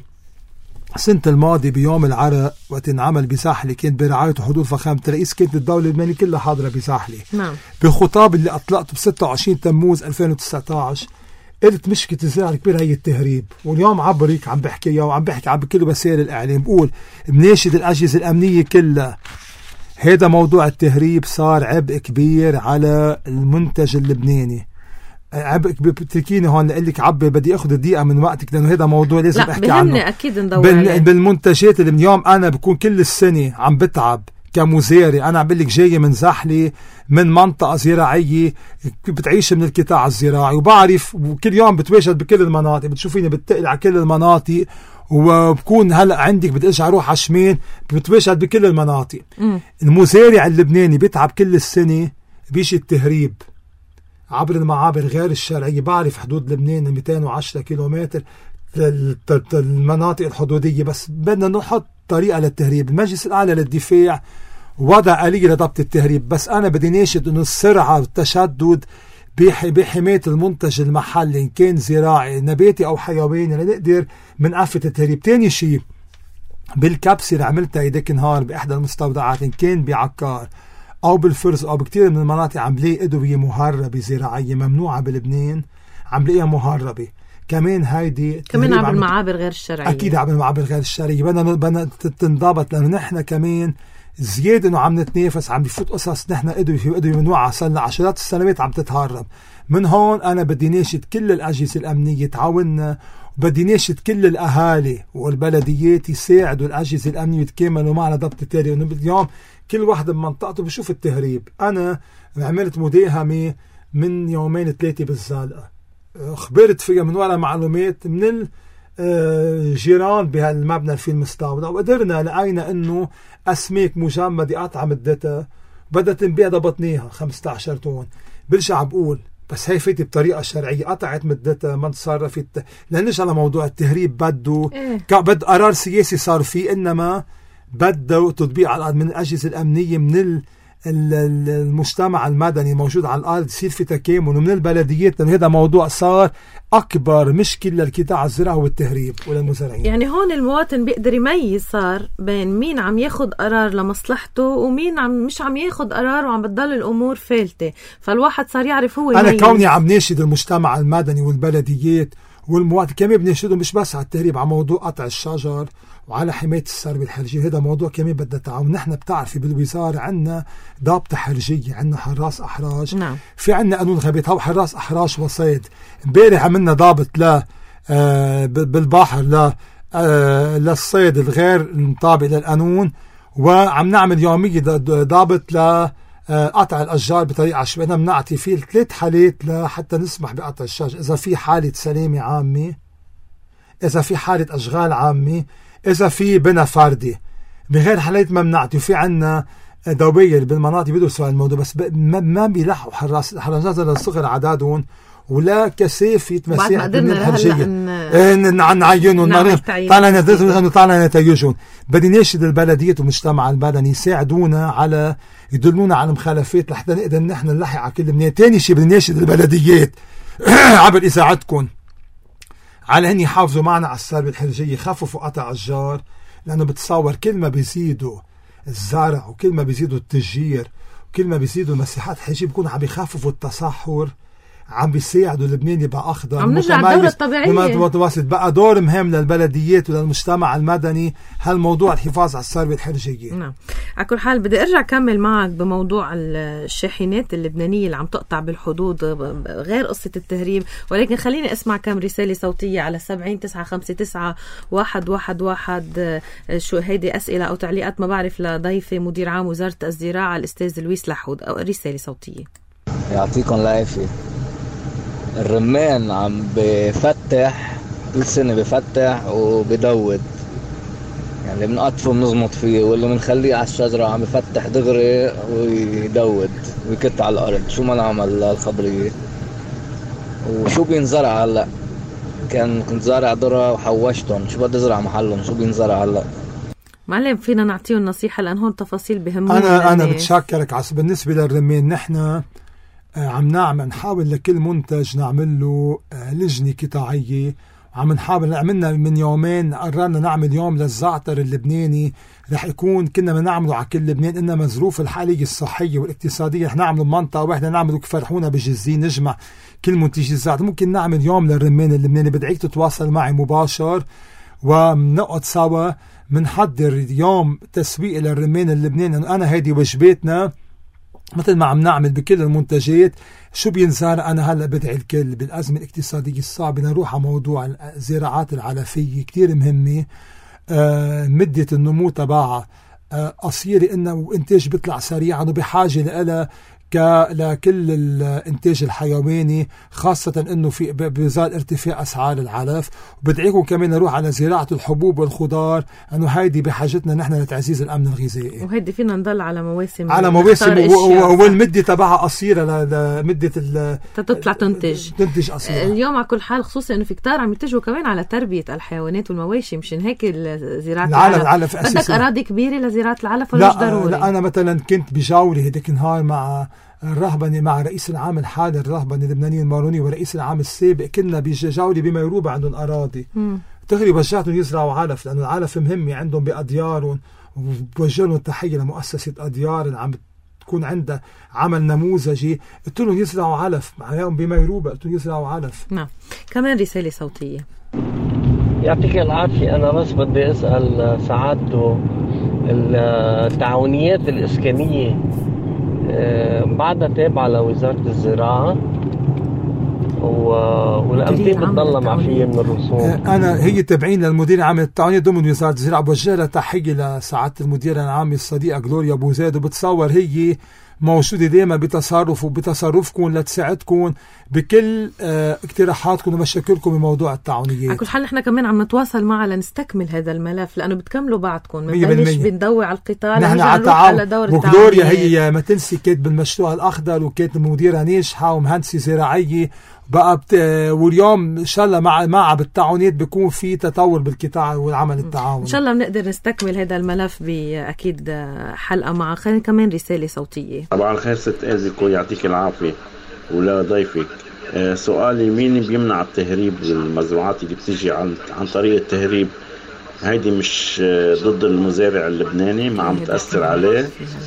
S2: السنة الماضية بيوم العرق وقت انعمل بساحلي كانت برعاية وحضور فخامة الرئيس، كانت الدولة اللبنانية كلها حاضرة بساحلي.
S1: نعم.
S2: بالخطاب اللي أطلقته ب ستة وعشرين تموز ألفين وتسعة عشر قلت مشكلة الزراعة الكبيرة هي التهريب، واليوم عبريك عم بحكيها وعم بحكي عم بكل وسائل الإعلام، بقول بناشد الأجهزة الأمنية كلها. هذا موضوع التهريب صار عبء كبير على المنتج اللبناني، عبء كبير. بتركيني هون لأقول لك عبي بدي أخذ دقيقة من وقتك لأنه هذا موضوع لازم أحكي عنه.
S1: أكيد ندور
S2: بال... عليه. بالمنتجات اللي اليوم أنا بكون كل السنة عم بتعب كمزارع، أنا عم بقول لك جاي من زحلي من منطقة زراعية بتعيش من القطاع الزراعي، وبعرف وكل يوم بتواجد بكل المناطق، بتشوفيني بتقل على كل المناطق، وبكون هلأ عندك بدي ارجع اروح على شمين بتواجد بكل المناطق. م. المزارع اللبناني بيتعب كل السنة، بيجي التهريب عبر المعابر غير الشرعية. بعرف حدود لبنان مئتين وعشرة كيلومتر المناطق الحدودية، بس بدنا نحط طريقة للتهريب. المجلس الأعلى للدفاع وضع آلية لضبط التهريب، بس أنا بدي ناشد إنه السرعة والتشدد بحماية المنتج المحلي إن كان زراعي نباتي أو حيواني لنقدر من آفة التهريب. تاني شيء بالكبسة اللي عملتها يديك نهار بإحدى المستودعات إن كان بعكار أو بالفرز أو بكتير من المناطق عم بلاقي أدوية مهربة زراعية ممنوعة بلبنان، عم بلاقيها مهربة كمان. هيدي
S1: كمان عبر المعابر غير الشرعية.
S2: أكيد عبر المعابر غير الشرعية بدنا بدنا تنضبط، لأنه نحن كمان زيادة إنه عم نتنافس عم بيفوت قصص نحن أدوية في أدوية ممنوعة صار لنا عشرات السنوات عم تتهرب. من هون أنا بدي ناشد كل الأجهزة الأمنية تعاوننا، وبدي ناشد كل الأهالي والبلديات يساعدوا الأجهزة الأمنية يتكاملوا معنا ضبط التهريب. اليوم كل واحد بمنطقته بشوف التهريب. أنا عملت مداهمة من يومين ثلاثة بالزالقة، خبرت فيها من وراء معلومات من الجيران بهالمبنى في المستودع، وقدرنا لقينا انه اسماك مجمدة قطعة مدتها بدها تنبيع بطنيها خمسة عشر طن. برجع بقول بس هي فاتت بطريقة شرعية، قطعت مدتها ما تصرفت. لنرجع على موضوع التهريب بده إيه؟ بده قرار سياسي صار فيه، انما بده تطبيق على الارض من الاجهزة الامنية، من المجتمع المدني موجود على الارض، يصير في تكامل، ومن البلديات، لأن هذا موضوع صار اكبر مشكله للقطاع الزراعي والتهريب وللمزارعين.
S1: يعني هون المواطن بيقدر يميز صار بين مين عم ياخد قرار لمصلحته ومين عم مش عم ياخد قرار وعم بتضل الامور فالته، فالواحد صار يعرف هو يميز.
S2: انا كوني عم ناشد المجتمع المدني والبلديات والمواطن كمان بنشدهم مش بس على التهريب، على موضوع قطع الشجر وعلى حماية السرب الحرجية. هذا موضوع كمان بدنا تعاون. نحن بتعرفي بالوزارة عندنا ضابطة حرجية، عندنا حراس أحراج،
S1: نعم.
S2: في عندنا قانون غابات، هو حراس أحراج وصيد. امبارح عملنا ضابط لا آه بالبحر لا آه للصيد الغير مطابق للقانون، وعم نعمل يومية ضابط ل قطع الأشجار بطريقة عشوائية. بنعطي فيه ثلاث حالات لحتى نسمح بقطع الشجر، إذا في حالة سلامة عامة، إذا في حالة أشغال عامة، إذا في بنا فردي. بغير حالات ما بنعطي. وفي عنا دوبير بالمناطق بدرسوا الموضوع، بس ما بيلحقوا حراس الحراس للصغر عددهم ولا كثافة مساحة الحرجية نعينهم طالع طالع نتائجهم. بدي ناشد البلديات والمجتمع المدني يساعدونا على يدلونا على مخالفات لحتى نقدر نحن نلحق على كل منية. تاني شيء بدي ناشد البلديات عبر إذاعتكم على أن يحافظوا معنا على السرب الحرجية، يخففوا قطع أشجار، لأنه بتصور كل ما بيزيدوا الزرع وكل ما بيزيدوا التشجير كل ما بيزيدوا المساحات حجي بيكون عم بيخففوا التصحر، عم بيساعدوا لبنان يبقى أخضر
S1: عم نرجع الدورة الطبيعية
S2: متواصل. بقى دور مهم للبلديات وللمجتمع المدني هالموضوع الحفاظ على الثروة الحرجية.
S1: نعم. على كل حال بدي أرجع كمل معك بموضوع الشاحنات اللبنانية اللي عم تقطع بالحدود غير قصة التهريب، ولكن خليني أسمع كم رسالة صوتية على سبعين تسعة خمسة تسعة واحد واحد واحد. شو هيدي أسئلة أو تعليقات ما بعرف لضيفة مدير عام وزارة الزراعة الأستاذ لويس لحود، أو رسالة صوتية.
S3: يعطيكم العافية. الرمان عم بفتح كل سنة، بفتح وبدود، يعني بنقطفه بنزمط فيه، واللي بنخليه على الشجرة عم بفتح دغري ويدود ويكت على الأرض. شو ما نعمل الخبرية؟ وشو بينزرع هلأ؟ كان كنت زارع ذرة وحوشتهم، شو بدي ازرع محلهم؟ شو بينزرع هلأ؟
S1: معلم فينا نعطيهم نصيحة لأن هون تفاصيل بهمنا.
S2: أنا أنا بتشكرك عس بالنسبة للرمان. نحن عم نعمل نحاول لكل منتج نعمل له لجنة قطاعية، وعم نحاول عملنا من يومين قررنا نعمل يوم للزعتر اللبناني، رح يكون كنا بنعمله على كل لبنان، إنما ظروف الحالية الصحية والاقتصادية رح نعمله بمنطقة واحدة، نعمله كفرحونا بجزين نجمع كل منتجي الزعتر. ممكن نعمل يوم للرمان اللبناني، بدعيك تتواصل معي مباشر ونقعد سوا منحضر يوم تسويق للرمان اللبناني. أنا هيدي وجباتنا مثل ما عم نعمل بكل المنتجات. شو بينزار؟ أنا هلأ بدعي الكل بالأزمة الاقتصادية الصعبة نروح على موضوع الزراعات العلفية كتير مهمة. آه مدة النمو تبعها آه قصيرة إنه وإنتاج بيطلع سريعا وبحاجة لها لكل الانتاج الحيواني، خاصة انه في بيزال ارتفاع اسعار العلف. وبدعيكم كمان نروح على زراعة الحبوب والخضار، انه هيدي بحاجتنا نحن لتعزيز الامن الغذائي،
S1: وهيدي فينا نضل على مواسم
S2: على مواسم والمدة تبعها قصيرة لمدة
S1: تطلع تنتج
S2: تنتج قصيرة.
S1: اليوم على كل حال خصوصا انه في كتار عم يتجهوا كمان على تربية الحيوانات والمواشي، مشان هيك زراعة العلف, العلف بدك اراضي كبيرة لزراعة العلف ولا مش ضروري؟
S2: لا انا مثلا كنت بجاوري هديك النهار مع الرهبني مع رئيس العام الحالي الرهبني اللبناني الماروني ورئيس العام السابق، كنا بجاوري بميروبة عندهم أراضي تغري وجهتهم يزرعوا علف، لأنه العلف مهمة عندهم بأديارهم، وبوجه لهم تحية لمؤسسة أديار اللي عم تكون عندها عمل نموذجي. قلت لهم يزرعوا علف معاهم بميروبة، قلت لهم يزرعوا علف.
S1: نعم. كمان رسالة صوتية.
S4: يعطيك العافية. أنا بس بدي أسأل سعادته، التعاونيات الإسكانية بعدها تابعة لوزارة الزراعة والأمتين بتضلها معفية من الرسوم؟
S2: أنا هي تابعين للمدير العام للتعاونية ضمن وزارة الزراعة. بوجه لها تحية لسعادة المديرة العامة الصديقة غلوريا بوزاد، وبتصور هي موجودة دائما بتصرف وبتصرفكم لتساعدكم بكل اه اقتراحاتكم ومشاكلكم بموضوع التعاونيات.
S1: على كل حال نحن كمان عم نتواصل معها لنستكمل هذا الملف، لأنه بتكملوا بعضكم، بنبلش بندوي على القطاع
S2: نحن على دور وغلوريا هي ما تنسي كاتب المشروع الأخضر وكاتب مديرة ناجحة ومهندسة زراعية بقى بت... واليوم إن شاء الله مع مع بالتعاونيات بيكون في تطور بالقطاع والعمل التعاوني.
S1: إن شاء الله بنقدر نستكمل هذا الملف بأكيد حلقة مع خلينا كمان رسالة صوتية.
S5: طبعا الخير ست إزيكو، يعطيك العافية ولا ضيفك. أه سؤالي، مين بيمنع التهريب للمزروعات اللي بتيجي عن عن طريق التهريب؟ هيدي مش ضد المزارع اللبناني، ما عم تأثر عليه.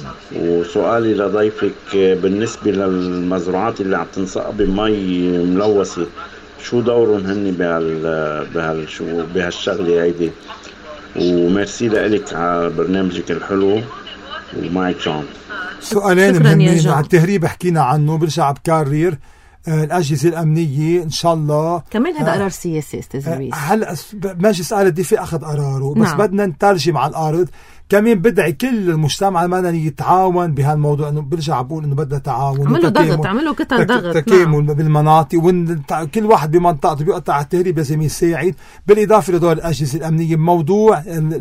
S5: وسؤالي لضيفك بالنسبة للمزروعات اللي عم تنسقى بمي ملوثة، شو دورهم هني بهال بهال شو بهالشغلة هيدي؟ وميرسي لك على برنامجك الحلو ومعك جان.
S2: سؤالين مهمين. عن التهريب حكينا عنه، برجع بكرر الأجهزة الأمنية إن شاء الله.
S1: كمان هذا قرار سياسي أستاذ لويس.
S2: هلا مجلس آل الدفاع أخذ قراره، بس
S1: نعم.
S2: بدنا نترجم على الأرض. كمان بدعي كل المجتمع المدني يتعاون بهالموضوع، إنه برجع بقول إنه بدنا تعاون،
S1: عملوا ضغط، عملوا كتل ضغط،
S2: تكامل نعم. بالمناطق، وكل واحد بمنطقته بيقطع التهريب لازم يساعد، بالإضافة لدور الأجهزة الأمنية. موضوع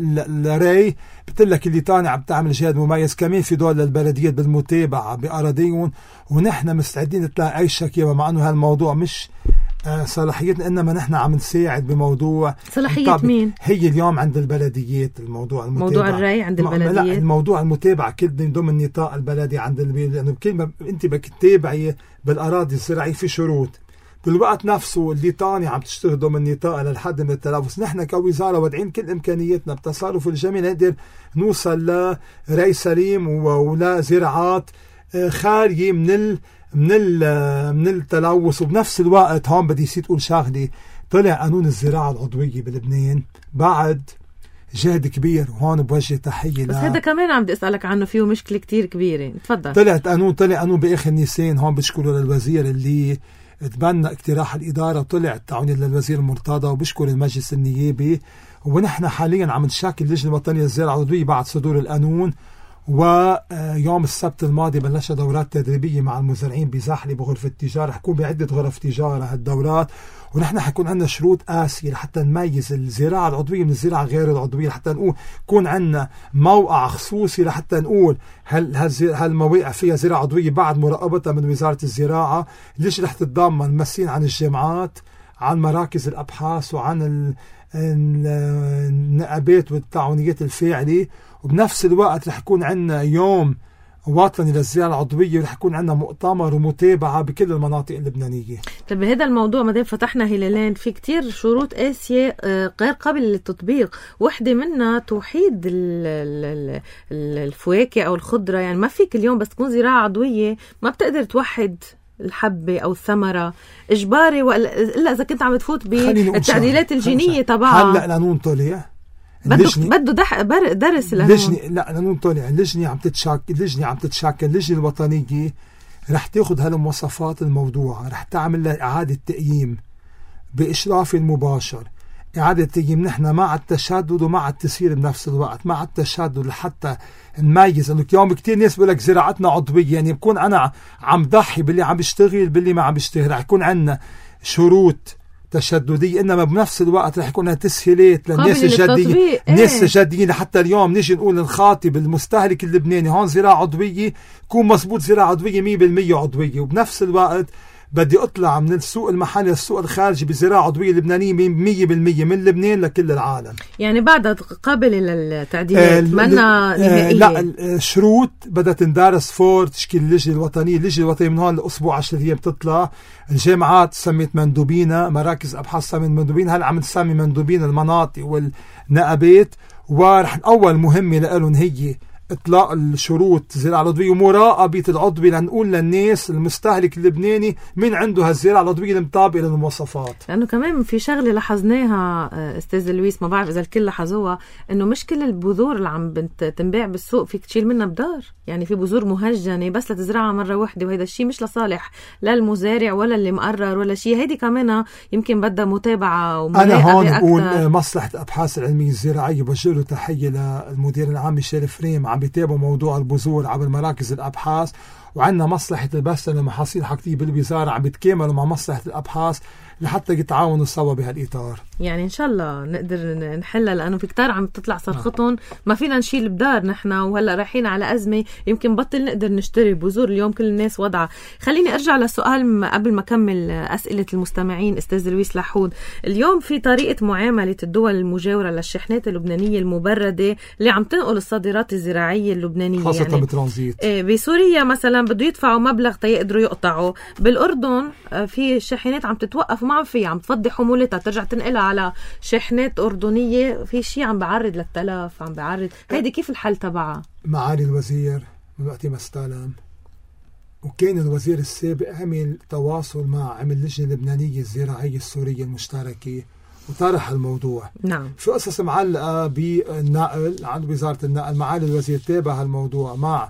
S2: الري بتقلك اللي تاني عم تعمل جهاد مميز، كمان في دور للبلديات بالمتابعة بأراضيهم، ونحن مستعدين نطلع أي شكوى، مع أنه هالموضوع مش صلاحيتنا، إنما نحن عم نساعد بموضوع
S1: صلاحية مين؟
S2: هي اليوم عند البلديات. الموضوع المتابعة،
S1: موضوع الري عند البلديات،
S2: لا الموضوع المتابعة كل ضمن النطاق البلدي عند البلد، لأنه كل ما أنت بدك تتابعي بالأراضي الزراعية في شروط. بالوقت نفسه اللي تاني عم تشتغل ضمن النطاق للحد من التلوث. نحن كوزارة وادعين كل إمكانياتنا بتصرف الجميع نقدر نوصل لري سليم ولا زراعات خالية من ال من ال من التلوث. وبنفس الوقت هون بدي يصير تقول شغلة، طلع قانون الزراعة العضوية بلبنان بعد جهد كبير، وهون بوجه تحية.
S1: بس هذا كمان عم بدي أسألك عنه، فيه مشكلة كتير كبيرة. تفضل.
S2: طلعت قانون طلع قانون بآخر نيسان، هون بشكره للوزير اللي تبنى اقتراح الإدارة، وطلع تعاوني للوزير مرتضى، وبشكر المجلس النيابي. ونحن حاليا عم نشكل اللجنة الوطنية للزراعة العضوية بعد صدور القانون. ويوم السبت الماضي بلشت دورات تدريبية مع المزارعين بزحلة بغرفة التجارة، حكون بعدة غرف تجارة هالدورات. ونحن حيكون عندنا شروط قاسية لحتى نميز الزراعة العضوية من الزراعة غير العضوية، لحتى نقول يكون عندنا موقع خصوصي لحتى نقول هل هالمواقع فيها زراعة عضوية بعد مراقبتها من وزارة الزراعة. ليش رح تتضمن ممثلين عن الجامعات، عن مراكز الأبحاث، وعن النقابات والتعاونيات الفاعلة. وبنفس الوقت رح يكون عندنا يوم وطني للزراعة العضوية، ورح يكون عندنا مؤتمر ومتابعة بكل المناطق اللبنانية.
S1: طيب بهذا الموضوع ما دام فتحنا هلالين، في كتير شروط قاسية غير قابلة للتطبيق، واحدة منها توحيد الفواكه أو الخضرة. يعني ما فيك اليوم بس تكون زراعة عضوية ما بتقدر توحد الحبة أو الثمرة إجباري، إلا إذا كنت عم تفوت بالتعديلات الجينية تبعها.
S2: هلأ القانون طلع،
S1: بده بده دح درس
S2: اللجنة. لا القانون طلع، اللجنة عم تتشكل، اللجنة عم تتشكل اللجنة الوطنية رح تاخذ هالمواصفات الموضوعة، رح تعمل لها إعادة تقييم بإشراف المباشر. إعادة تقييم نحن مع التشدد ومع التسيير بنفس الوقت، مع التشدد لحتى نميز. انه اليوم كتير ناس بيقول لك زراعتنا عضوية، يعني بكون انا عم ضحي باللي عم بيشتغل باللي ما عم بيشتغل. رح يكون عندنا شروط تشددية، انما بنفس الوقت رح يكون تسهيلات للناس الجديين. الناس الجديين لحتى اليوم نيجي نقول للخاطب المستهلك اللبناني هون زراعة عضوية، يكون مزبوط زراعة عضوية مية بالمية عضوية. وبنفس الوقت بدي اطلع من السوق المحلي للسوق الخارجي بزراعة عضوية لبنانية مية بالمية من لبنان لكل العالم.
S1: يعني بعدها قابلة للتعديلات منا نهائية.
S2: لا الشروط بدها تندرس فور تشكيل اللجنة الوطنية. اللجنة الوطنية من هون لأسبوع عشرة أيام بتطلع. الجامعات سميت مندوبين، مراكز أبحاث سميت مندوبين، هلا عم تسمي مندوبين المناطق والنقابات. ورح أول مهمة لهم هي اطلاق الشروط الزراعة العضوية ومراقبة العضوية، لنقول للناس المستهلك اللبناني من عنده هالزراعة العضوية المطابقة للمواصفات.
S1: لأنه كمان في شغلة لاحظناها أستاذ لويس، ما بعرف إذا الكل لاحظوها، إنه مش كل البذور اللي عم تنباع بالسوق فيك تشيل منها بدار. يعني في بذور مهجنة بس لتزرعها مرة واحدة، وهذا الشيء مش لصالح لا المزارع ولا اللي مقرر ولا شيء. هيدي كمان يمكن بدها متابعة ومراقبة.
S2: أنا هون بقول مصلحة الأبحاث العلمية الزراعية بوجه له تحية للمدير العام ميشيل فريم، عم بيتابعوا موضوع البذور عبر مراكز الأبحاث. وعندنا مصلحة البث للمحاصيل حقيقية بالوزارة عم بيتكاملوا مع مصلحة الأبحاث لحتى يتعاونوا سوا بهالإطار. يعني
S1: إن شاء الله نقدر نحلها، لأنه في كتار عم تطلع صرختهم ما فينا نشيل بدار نحن، وهلا رايحين على أزمة يمكن بطل نقدر نشتري بذور. اليوم كل الناس وضعها. خليني أرجع لسؤال قبل ما أكمل أسئلة المستمعين. أستاذ لويس لحود، اليوم في طريقة معاملة الدول المجاورة للشحنات اللبنانية المبردة اللي عم تنقل الصادرات الزراعية اللبنانية،
S2: خاصة
S1: يعني
S2: بترانزيت.
S1: بسوريا مثلا بده يدفعوا مبلغ تيقدروا يقطعوا. بالأردن في شاحنات عم تتوقف وما عم فيها، عم تفضي حمولتها ترجع تنقلها على شاحنات أردنية. في شيء عم بعرض للتلف، عم بعرض. هيدي كيف الحل تبعها؟
S2: معالي الوزير من وقت ما استلم، وكان الوزير السابق عمل تواصل مع عمل اللجنة اللبنانية الزراعية السورية المشتركة وطرح الموضوع.
S1: نعم.
S2: في قصص معلقة بالنقل عند وزارة النقل. معالي الوزير تابع الموضوع مع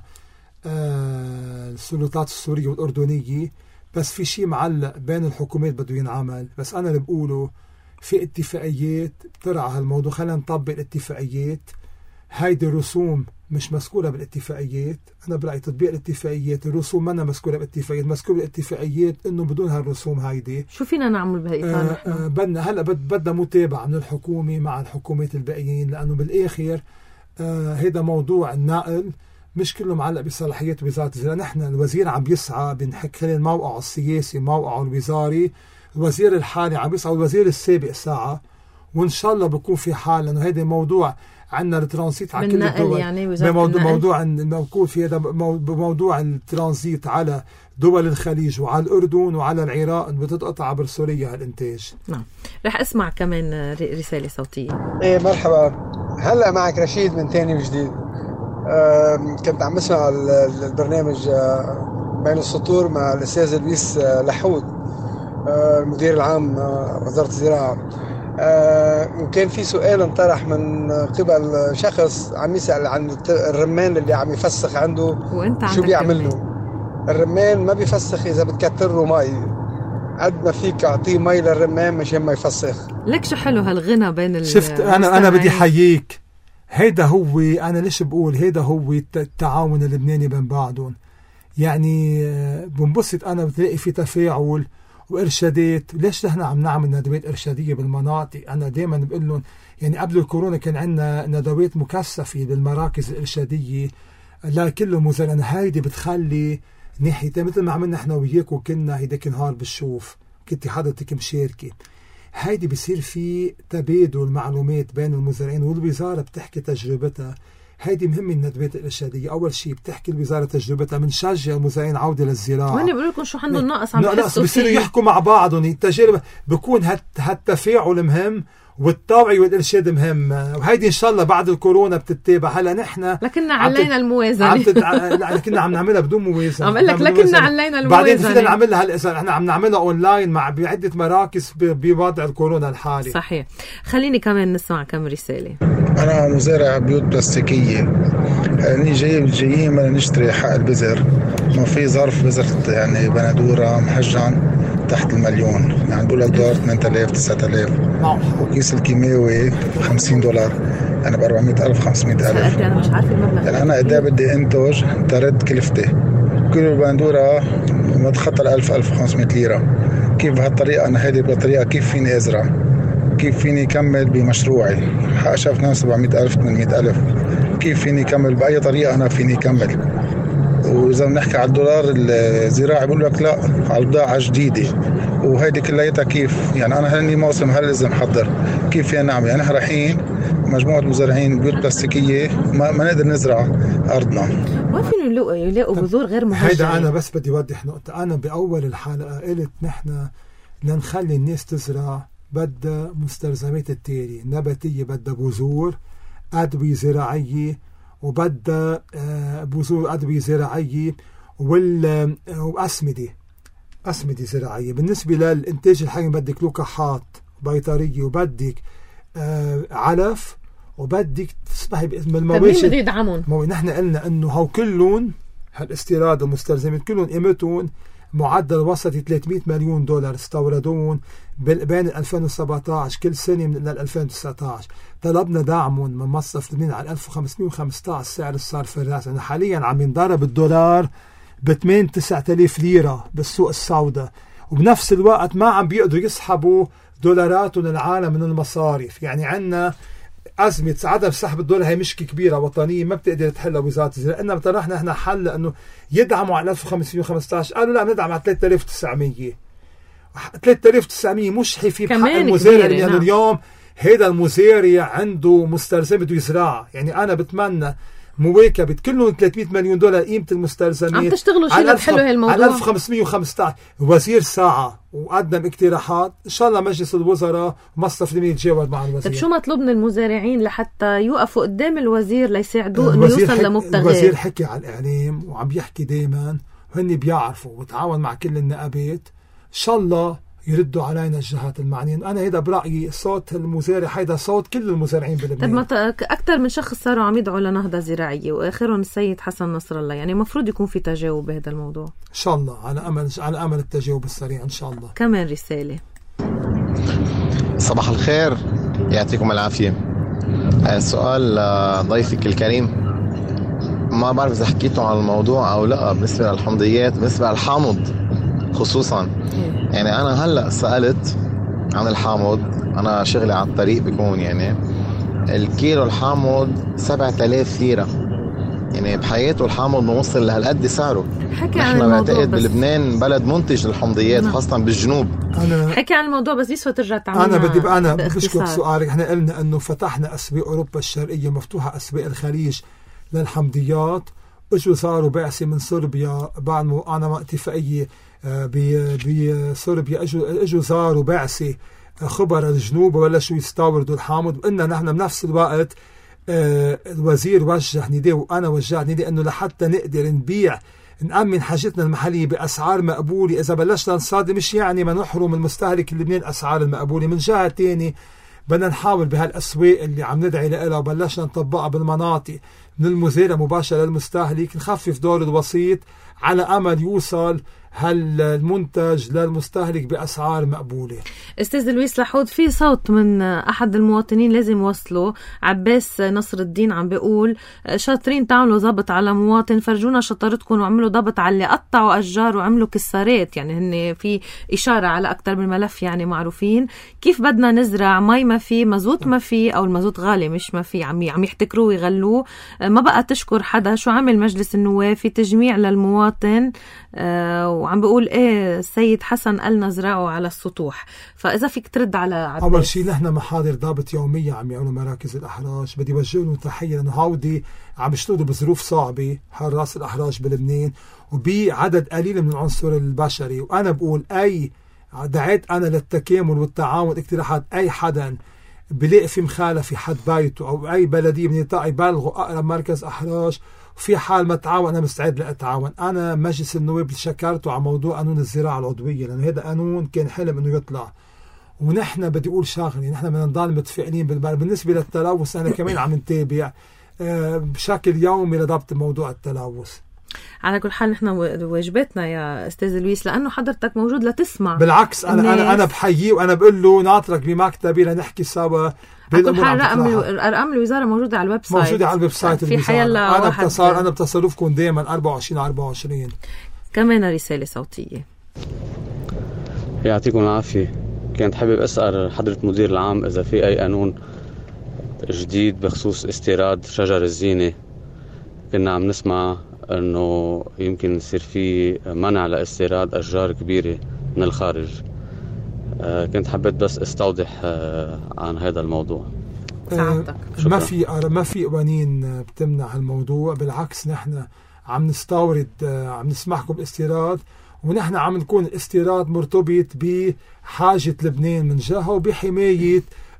S2: آه السلطات السورية والأردنية، بس في شيء معلق بين الحكومات بده ينعمل. بس أنا اللي بقوله في اتفاقيات ترعى هالموضوع، خلينا نطبق الاتفاقيات. هيدي الرسوم مش مذكورة بالاتفاقيات. أنا برأيي تطبيق الاتفاقيات، الرسوم منا مذكورة بالاتفاقيات، مذكورة بالاتفاقيات إنه بدون هالرسوم هيدي.
S1: شو فينا نعمل بهالإطار؟
S2: آه آه بدنا هلا بدنا متابعة من الحكومة مع الحكومات الباقيين، لأنه بالآخر آه هيدا موضوع النقل مش كله معلق بصلاحيات وزارة الزراعة. نحن الوزير عم يسعى بنحك خلال موقعه السياسي موقعه الوزاري. الوزير الحالي عم يسعى والوزير السابق سعى، وإن شاء الله بكون في حال، لأنه هيدا موضوع عندنا الترانزيت على كل الدول. يعني بموضوع موضوع موضوع في هذا بموضوع الترانزيت على دول الخليج وعلى الأردن وعلى العراق بتتقطع عبر سوريا هالإنتاج.
S1: نعم. رح أسمع كمان رسالة صوتية.
S6: إيه مرحبا، هلأ معك رشيد من تاني وجديد. كنت عم بسمع البرنامج بين السطور مع الأستاذ لويس لحود المدير العام وزارة الزراعة، وكان في سؤال انطرح من قبل شخص عم يسأل عن الرمان اللي عم يفسخ عنده شو بيعمل له. الرمان ما بيفسخ إذا بتكتر له مي، قد ما فيك أعطيه مي للرمان مشان ما يفسخ.
S1: لك شو حلو هالغنى بين
S2: شفت أنا أنا بدي حييك. هيدا هو أنا ليش بقول هيدا هو التعاون اللبناني بين بعضهم. يعني بنبسط أنا بتلاقي في تفاعل وإرشادات. ليش نحن عم نعمل ندوات إرشادية بالمناطق؟ أنا دائما بقول لهم يعني قبل الكورونا كان عندنا ندوات مكثفة بالمراكز الإرشادية لكل المزارعين. هيدي بتخلي ناحية مثل ما عملنا احنا وياك وكنا هيداك نهار بالشوف كنت حضرتك مشاركة. هيدي بصير في تبادل معلومات بين المزارعين والوزارة بتحكي تجربتها. هيدي مهمة الندوات الإرشادية. أول شيء بتحكي الوزارة تجربتها، بنشجع المزارعين عودة للزراعة.
S1: وأنا بقول لكم شو عندهم ناقص عم
S2: ناقص بصيروا يحكوا مع بعضهم. التجربة بكون هت هالتفاعل مهم والتوعية والإرشاد مهم. وهيدي إن شاء الله بعد الكورونا بتتابع. هلا نحن
S1: لكننا علينا الموازنة.
S2: عم تد... لكننا عم نعملها بدون موازنة.
S1: عم لك لكننا علينا الموازنة.
S2: بعدين فينا نعملها هلا احنا عم نعملها اونلاين مع بعدة مراكز بوضع الكورونا الحالي.
S1: صحيح. خليني كمان نسمع كم رسالة.
S7: أنا مزارع بيوت بلاستيكية. أنا جاي جايين بدنا نشتري حق البذر. ما في ظرف بذر يعني بندورة محجن تحت المليون، يعني دولار دولار ثمانية آلاف تسعة آلاف، وكيس الكيماوي خمسين دولار، يعني ب أربعمية ألف خمسمية ألف.
S1: أنا مش عارف المبلغ.
S7: يعني أنا إذا بدي أنتج ترد كلفتي كل بندورة ما تخطر ألف ألف وخمسمية ليرة. كيف بهالطريقة أنا هذه بطريقة كيف فيني أزرع؟ كيف فيني أكمل بمشروعي؟ حق شافنا سبعمية ألف ثمانمية ألف. كيف فيني أكمل بأي طريقة أنا فيني أكمل؟ وإذا بنحكي على الدولار الزراعي بقول لك لا على البضاعة جديدة، وهيدي كليتها كيف يعني أنا هلني موسم هل لازم أحضر كيف فينا نعمل. يعني إحنا رايحين مجموعة مزارعين بيوت بلاستيكية ما, ما نقدر نزرع أرضنا.
S1: ما فينا يلاقوا يلاقوا بذور غير مهجنة.
S2: هيدا أنا بس بدي أوضح نقطة. أنا بأول الحلقة قلت نحن نخلي الناس تزرع بدها مستلزمات التالي نباتية، بدها بذور، أدوية زراعية، وبدها بذور أدوية زراعية وأسمدة أسمدة زراعية. بالنسبة للإنتاج الحيواني بدك لقاحات بيطرية، وبدك علف، وبدك تسمحي باسم المواشي.
S1: مين بده يدعمهم؟
S2: مو نحن قلنا إنه هو كلهم هالاستيراد المستلزمات كلهم قيمتهم معدل وسطي ثلاثمية مليون دولار استوردون بين ألفين وسبعة عشر كل سنة من ألفين وتسعة عشر. طلبنا دعمهم من مصرف لبنان على ألف وخمسمية وخمسة عشر سعر الصرف الرأسي. يعني حاليا عم ينضرب الدولار ب ثمانية تسعة آلاف ليرة بالسوق السوداء، وبنفس الوقت ما عم بيقدروا يسحبوا دولاراتهم العالم من المصارف. يعني عنا أزمة عدم سحب الدولار هي مشكلة كبيرة وطنية ما بتقدر تحلها وزارة الزراعة. إنما طرحنا إحنا حل إنه يدعموا على ألف وخمسمية وخمسة عشر، قالوا لا ندعم على ثلاثة آلاف وتسعمية. ثلاثة آلاف وتسعمية مش حيفي بحق المزارع. يعني نعم. اليوم هيدا المزارع عنده مستلزمات ويزرع. يعني أنا بتمنى مواكبة كلهم ثلاثمية مليون دولار قيمة المستلزمات.
S1: عم تشتغلوا شيء حلو هالموضوع
S2: على ألف وخمسمية وخمسة عشر. وزير ساعة وقدم اقتراحات، إن شاء الله مجلس الوزراء مصرف لبنان يتجاوب مع الوزير.
S1: طيب شو مطلوب من المزارعين لحتى يوقفوا قدام الوزير ليساعدوه إنه يوصل لمبتغاه؟
S2: الوزير حكي على الإعلام وعم بيحكي دايما، وهن بيعرفوا وتعاون مع كل النقابات. إن شاء الله يردوا علينا الجهات المعنيين. أنا هيدا برأيي صوت المزارع هيدا صوت كل المزارعين بلبنان.
S1: طب أكثر من شخص صاروا عم يدعوا لنهضة زراعية وآخرهم السيد حسن نصر الله. يعني مفروض يكون في تجاوب بهذا الموضوع.
S2: إن شاء الله على أمل على أمل التجاوب السريع إن شاء الله.
S1: كمان رسالة.
S8: صباح الخير، يعطيكم العافية. السؤال ضيفك الكريم، ما بعرف إذا حكيتوا عن الموضوع أو لا بالنسبة للحمضيات بالنسبة للحامض خصوصا. يعني أنا هلأ سألت عن الحامض، أنا شغلي على الطريق بيكون يعني الكيلو الحامض سبعة آلاف ليرة. يعني بحياته الحامض موصل لهالقد سعره.
S1: حكي عن الموضوع.
S8: نحن بعتقد بلبنان بلد منتج للحمضيات نعم. خاصة بالجنوب.
S2: أنا
S1: حكي عن الموضوع بس يسوى ترجع تعملنا.
S2: أنا بدي بقى أنا بشكر سؤالك. إحنا قلنا إنه فتحنا أسواق أوروبا الشرقية مفتوحة، أسواق الخليج للحمضيات. اجوا صاروا بعثة من صربيا بعد ما أنا اتفاقية بصربيا، اجوا اجوا زاروا بعثة خبراء الجنوب وبلشوا يستوردوا الحامض. وقلنا نحن بنفس الوقت آه الوزير وجه نداء وأنا وجهت نداء أنه لحتى نقدر نبيع نأمن حاجتنا المحلية بأسعار مقبولة. إذا بلشنا نصادم مش يعني ما نحرم المستهلك اللبناني الأسعار المقبولة. من جهة تاني بدنا نحاول بهالأسواق اللي عم ندعي لها وبلشنا نطبقها بالمناطق من المزارع مباشرة للمستهلك، نخفف دور الوسيط على أمل يوصل هالمنتج للمستهلك بأسعار مقبولة.
S1: أستاذ لويس لحود، في صوت من أحد المواطنين لازم وصله. عباس نصر الدين عم بيقول شاطرين تعملوا ضبط على مواطن، فرجونا شطارتكم وعملوا ضبط على اللي قطعوا أشجار وعملوا كسارات. يعني هن في إشارة على أكتر من ملف يعني معروفين. كيف بدنا نزرع مي ما في، مزوت ما في، أو المزوت غالي مش ما في، عم عم يحتكروه ويغلوه. ما بقى تشكر حدا. شو عمل مجلس النواب في تجميع للمواطن؟ أه وعم بقول ايه السيد حسن قالنا زرعوا على السطوح. فاذا فيك ترد على عباس.
S2: اول شيء نحن محاضر ضابط يوميه عم يعملوا مراكز الاحراج، بدي وجه لهم تحيه لانه هودي عم يشتغلوا بظروف صعبه حراس الاحراج بلبنان وبعدد قليل من العنصر البشري. وانا بقول اي دعيت انا للتكامل والتعاون، اقتراحات اي حدا بلاقي في مخالفه حد بايته او اي بلديه من نطاق يبلغوا اقرب مركز احراج، وفي حال ما تعاون أنا مستعد لأتعاون. أنا مجلس النواب شكرته على موضوع قانون الزراعة العضوية لأنه هذا قانون كان حلم إنه يطلع. ونحن بدي أقول شغلة، نحن بدنا نضل متفائلين بالبلد. بالنسبة للتلوث أنا كمان عم نتابع بشكل يومي لضبط موضوع التلوث.
S1: على كل حال نحن واجباتنا يا أستاذ لويس لأنه حضرتك موجود لتسمع.
S2: بالعكس أنا الناس. أنا أنا بحييه وأنا بقول له ناطرك بمكتبي لنحكي سوا.
S1: على كل حال رقم أرقام الوزارة موجودة على الويب سايت.
S2: موجودة على الويب سايت
S1: في حيلا.
S2: أنا بتصار أنا بتصرفكم دائما أربعة وعشرين أربعة وعشرين.
S1: كمان رسالة صوتية.
S9: يعطيكم العافية. كنت حابب أسأل حضرة مدير العام إذا في أي قانون جديد بخصوص استيراد شجر الزينة. كنا عم نسمع أنه يمكن يصير في منع لاستيراد أشجار كبيرة من الخارج. أه كنت حبيت بس استوضح أه عن هذا الموضوع.
S2: أه ما في ما في قوانين بتمنع الموضوع، بالعكس نحن عم نستورد، أه عم نسمحكم بالاستيراد، ونحن عم نكون الاستيراد مرتبط بحاجة لبنان من جهة وبحماية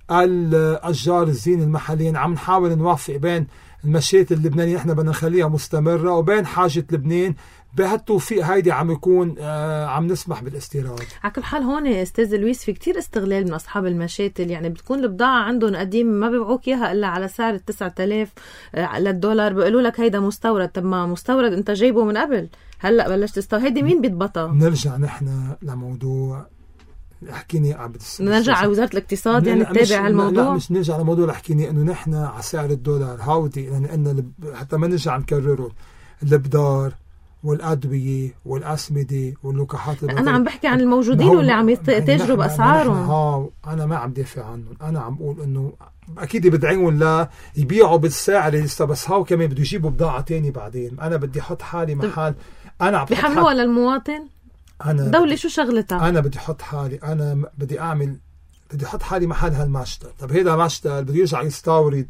S2: الأشجار الزينة المحليين. عم نحاول نوفق بين المشيات اللبنانية نحن بدنا نخليها مستمرة وبين حاجة لبنان. بهالتوفيق هيدي عم يكون آه عم نسمح بالاستيراد.
S1: على كل حال هون استاذ لويس في كتير استغلال من اصحاب المشاتل. يعني بتكون البضاعه عندهم قديم ما بيبيعوك اياها الا على سعر تسعة آلاف آه للدولار، بيقولوا لك هيدا مستورد. طب ما مستورد انت جايبه من قبل، هلا بلشت تستورد. هيدي مين بيضبطها؟
S2: نرجع نحن لموضوع حكيني عبد
S1: نرجع على وزارة الاقتصاد يعني تتابع هالموضوع.
S2: لا مش نرجع على موضوع حكيني انه نحن على سعر الدولار هودي، يعني انه حتى ما نرجع نكرره الابدار والأدوية والأسمدة واللقاحات.
S1: أنا عم بحكي عن الموجودين واللي عم يتاجروا بأسعارهم.
S2: ها أنا ما عم دافع عنهم، أنا عم بقول إنه أكيد بدعيهم لا يبيعوا بالسعر لسه، بس هاو كمان بده يجيبوا بضاعة تاني بعدين. أنا بدي أحط حالي محل أنا عم
S1: بيحملوها للمواطن. أنا دولة شو شغلتها؟
S2: أنا بدي أحط حالي، أنا بدي أعمل بدي أحط حالي محل هالمشتل. طب هيدا مشتل بده يرجع يستورد،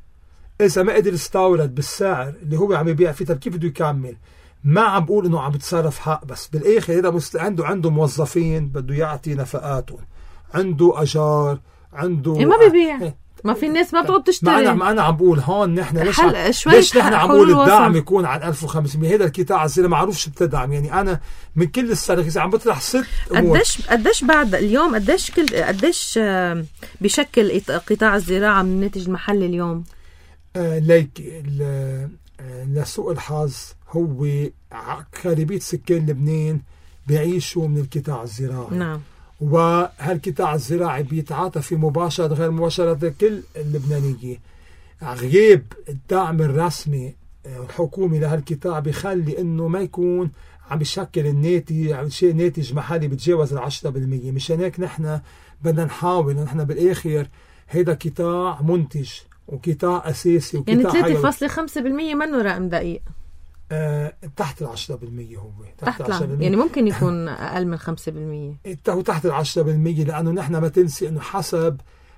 S2: إذا ما قدر يستورد بالسعر اللي هو عم يبيع فيه، طب كيف بده يكمل؟ ما عم بقول انه عم بتصرف حق، بس بالاخر هذا مست... عنده عنده موظفين بده يعطي نفقاتهم، عنده اجار، عنده
S1: إيه ما بيبيع إيه. ما في الناس ما بتقعد تشتري.
S2: ما انا ما انا عم بقول هون نحن ليش عم... ليش نحن عم بقول الدعم يكون عن ألف وخمسمية. هذا القطاع الزراعي معروف شو بتدعم. يعني انا من كل السنه عم بطرح ست امور.
S1: قديش قديش بعد اليوم قديش كل قديش بشكل قطاع الزراعه من الناتج المحلي اليوم؟
S2: آه ليك لسوء الحظ هو غالبية سكان لبنان بيعيشوا من القطاع الزراعي.
S1: نعم.
S2: وهالقطاع الزراعي بيتعاطى مباشرة غير مباشرة كل اللبنانية. غياب الدعم الرسمي الحكومي لهالقطاع بيخلي انه ما يكون عم يشكل الناتج شيء ناتج محلي بتجاوز العشرة بالمية. مشان هيك نحن بدنا نحاول نحن بالاخر هيدا قطاع منتج وقطاع اساسي وقطاع
S1: يعني ثلاثة فاصلة خمسة بالمية منه رقم دقيق.
S2: آه، تحت العشرة بالمية هو
S1: تحت, تحت يعني ممكن يكون أقل من خمسة بالمية.
S2: هو تحت العشرة بالمية لأنه نحن ما تنسي أنه حسب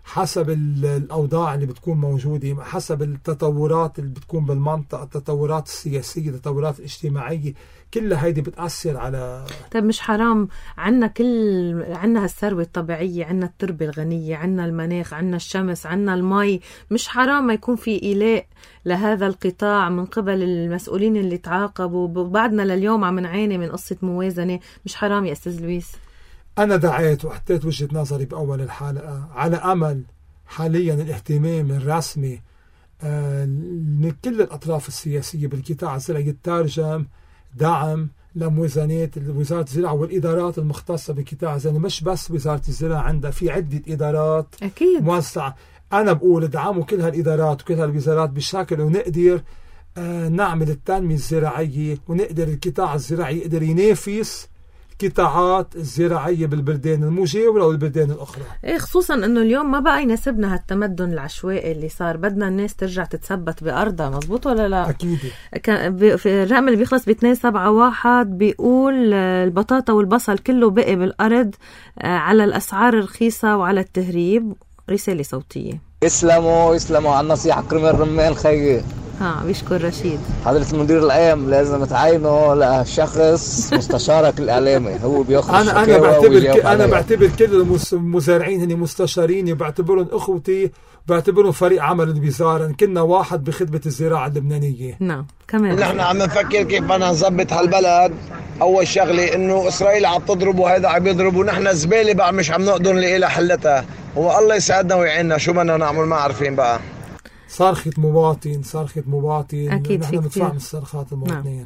S2: حسب الأوضاع اللي بتكون موجودة، حسب التطورات اللي بتكون بالمنطقة، التطورات السياسية، التطورات الاجتماعية، كلها هيدي بتأثر على.
S1: طيب مش حرام عنا كل عنا هالثروة الطبيعية، عنا التربة الغنية، عنا المناخ، عنا الشمس، عنا المي، مش حرام ما يكون في إيلاء لهذا القطاع من قبل المسؤولين اللي تعاقبوا؟ وبعدنا لليوم عم نعاني من قصة موازنة، مش حرام يا أستاذ لويس؟
S2: أنا دعيت وحطيت وجهة نظري بأول الحلقة على أمل حاليا الاهتمام الرسمي آه من كل الأطراف السياسية بالقطاع الزراعي يترجم دعم لموازنات وزارة الزراعة والإدارات المختصة بقطاع الزراعة، مش بس وزارة الزراعة، عندها في عدة إدارات
S1: أكيد
S2: موسعة. أنا بقول ادعموا كل هالإدارات وكل هالوزارات بشكل ونقدر آه نعمل التنمية الزراعية، ونقدر القطاع الزراعي يقدر ينافس القطاعات الزراعية بالبلدان المجاورة والبلدان الأخرى.
S1: إيه، خصوصا أنه اليوم ما بقى يناسبنا هالتمدن العشوائي اللي صار، بدنا الناس ترجع تتثبت بأرضها، مزبوط ولا لا؟
S2: أكيد.
S1: كان في الرقم اللي بيخلص باثنين سبعة واحد بيقول البطاطا والبصل كله بقي بالأرض على الأسعار الرخيصة وعلى التهريب. رسالة صوتية.
S3: يسلموا يسلموا على النصيحة كرمال رمان خيي.
S1: ها بيشكر رشيد.
S3: حضرة المدير العام لازم تعينه لشخص مستشارك الإعلامي، هو بياخذ
S2: أنا أنا بعتبر أنا بعتبر كل المزارعين هني مستشارين، وبعتبرهم أخوتي، بعتبرهم فريق عمل الوزارة، كنا واحد بخدمة الزراعة اللبنانية.
S1: نعم كمان
S10: نحن عم نفكر كيف بدنا نظبط هالبلد. أول شغلة إنه إسرائيل عم تضرب وهذا عم يضرب، ونحن زبالة بقى مش عم نقدر نلاقي لها حلتها. هو الله يساعدنا ويعيننا، شو بدنا نعمل ما عارفين بقى.
S2: صرخة مواطن صرخة مواطن
S1: أكيد
S2: نحن بندفع من صرخات المواطنين.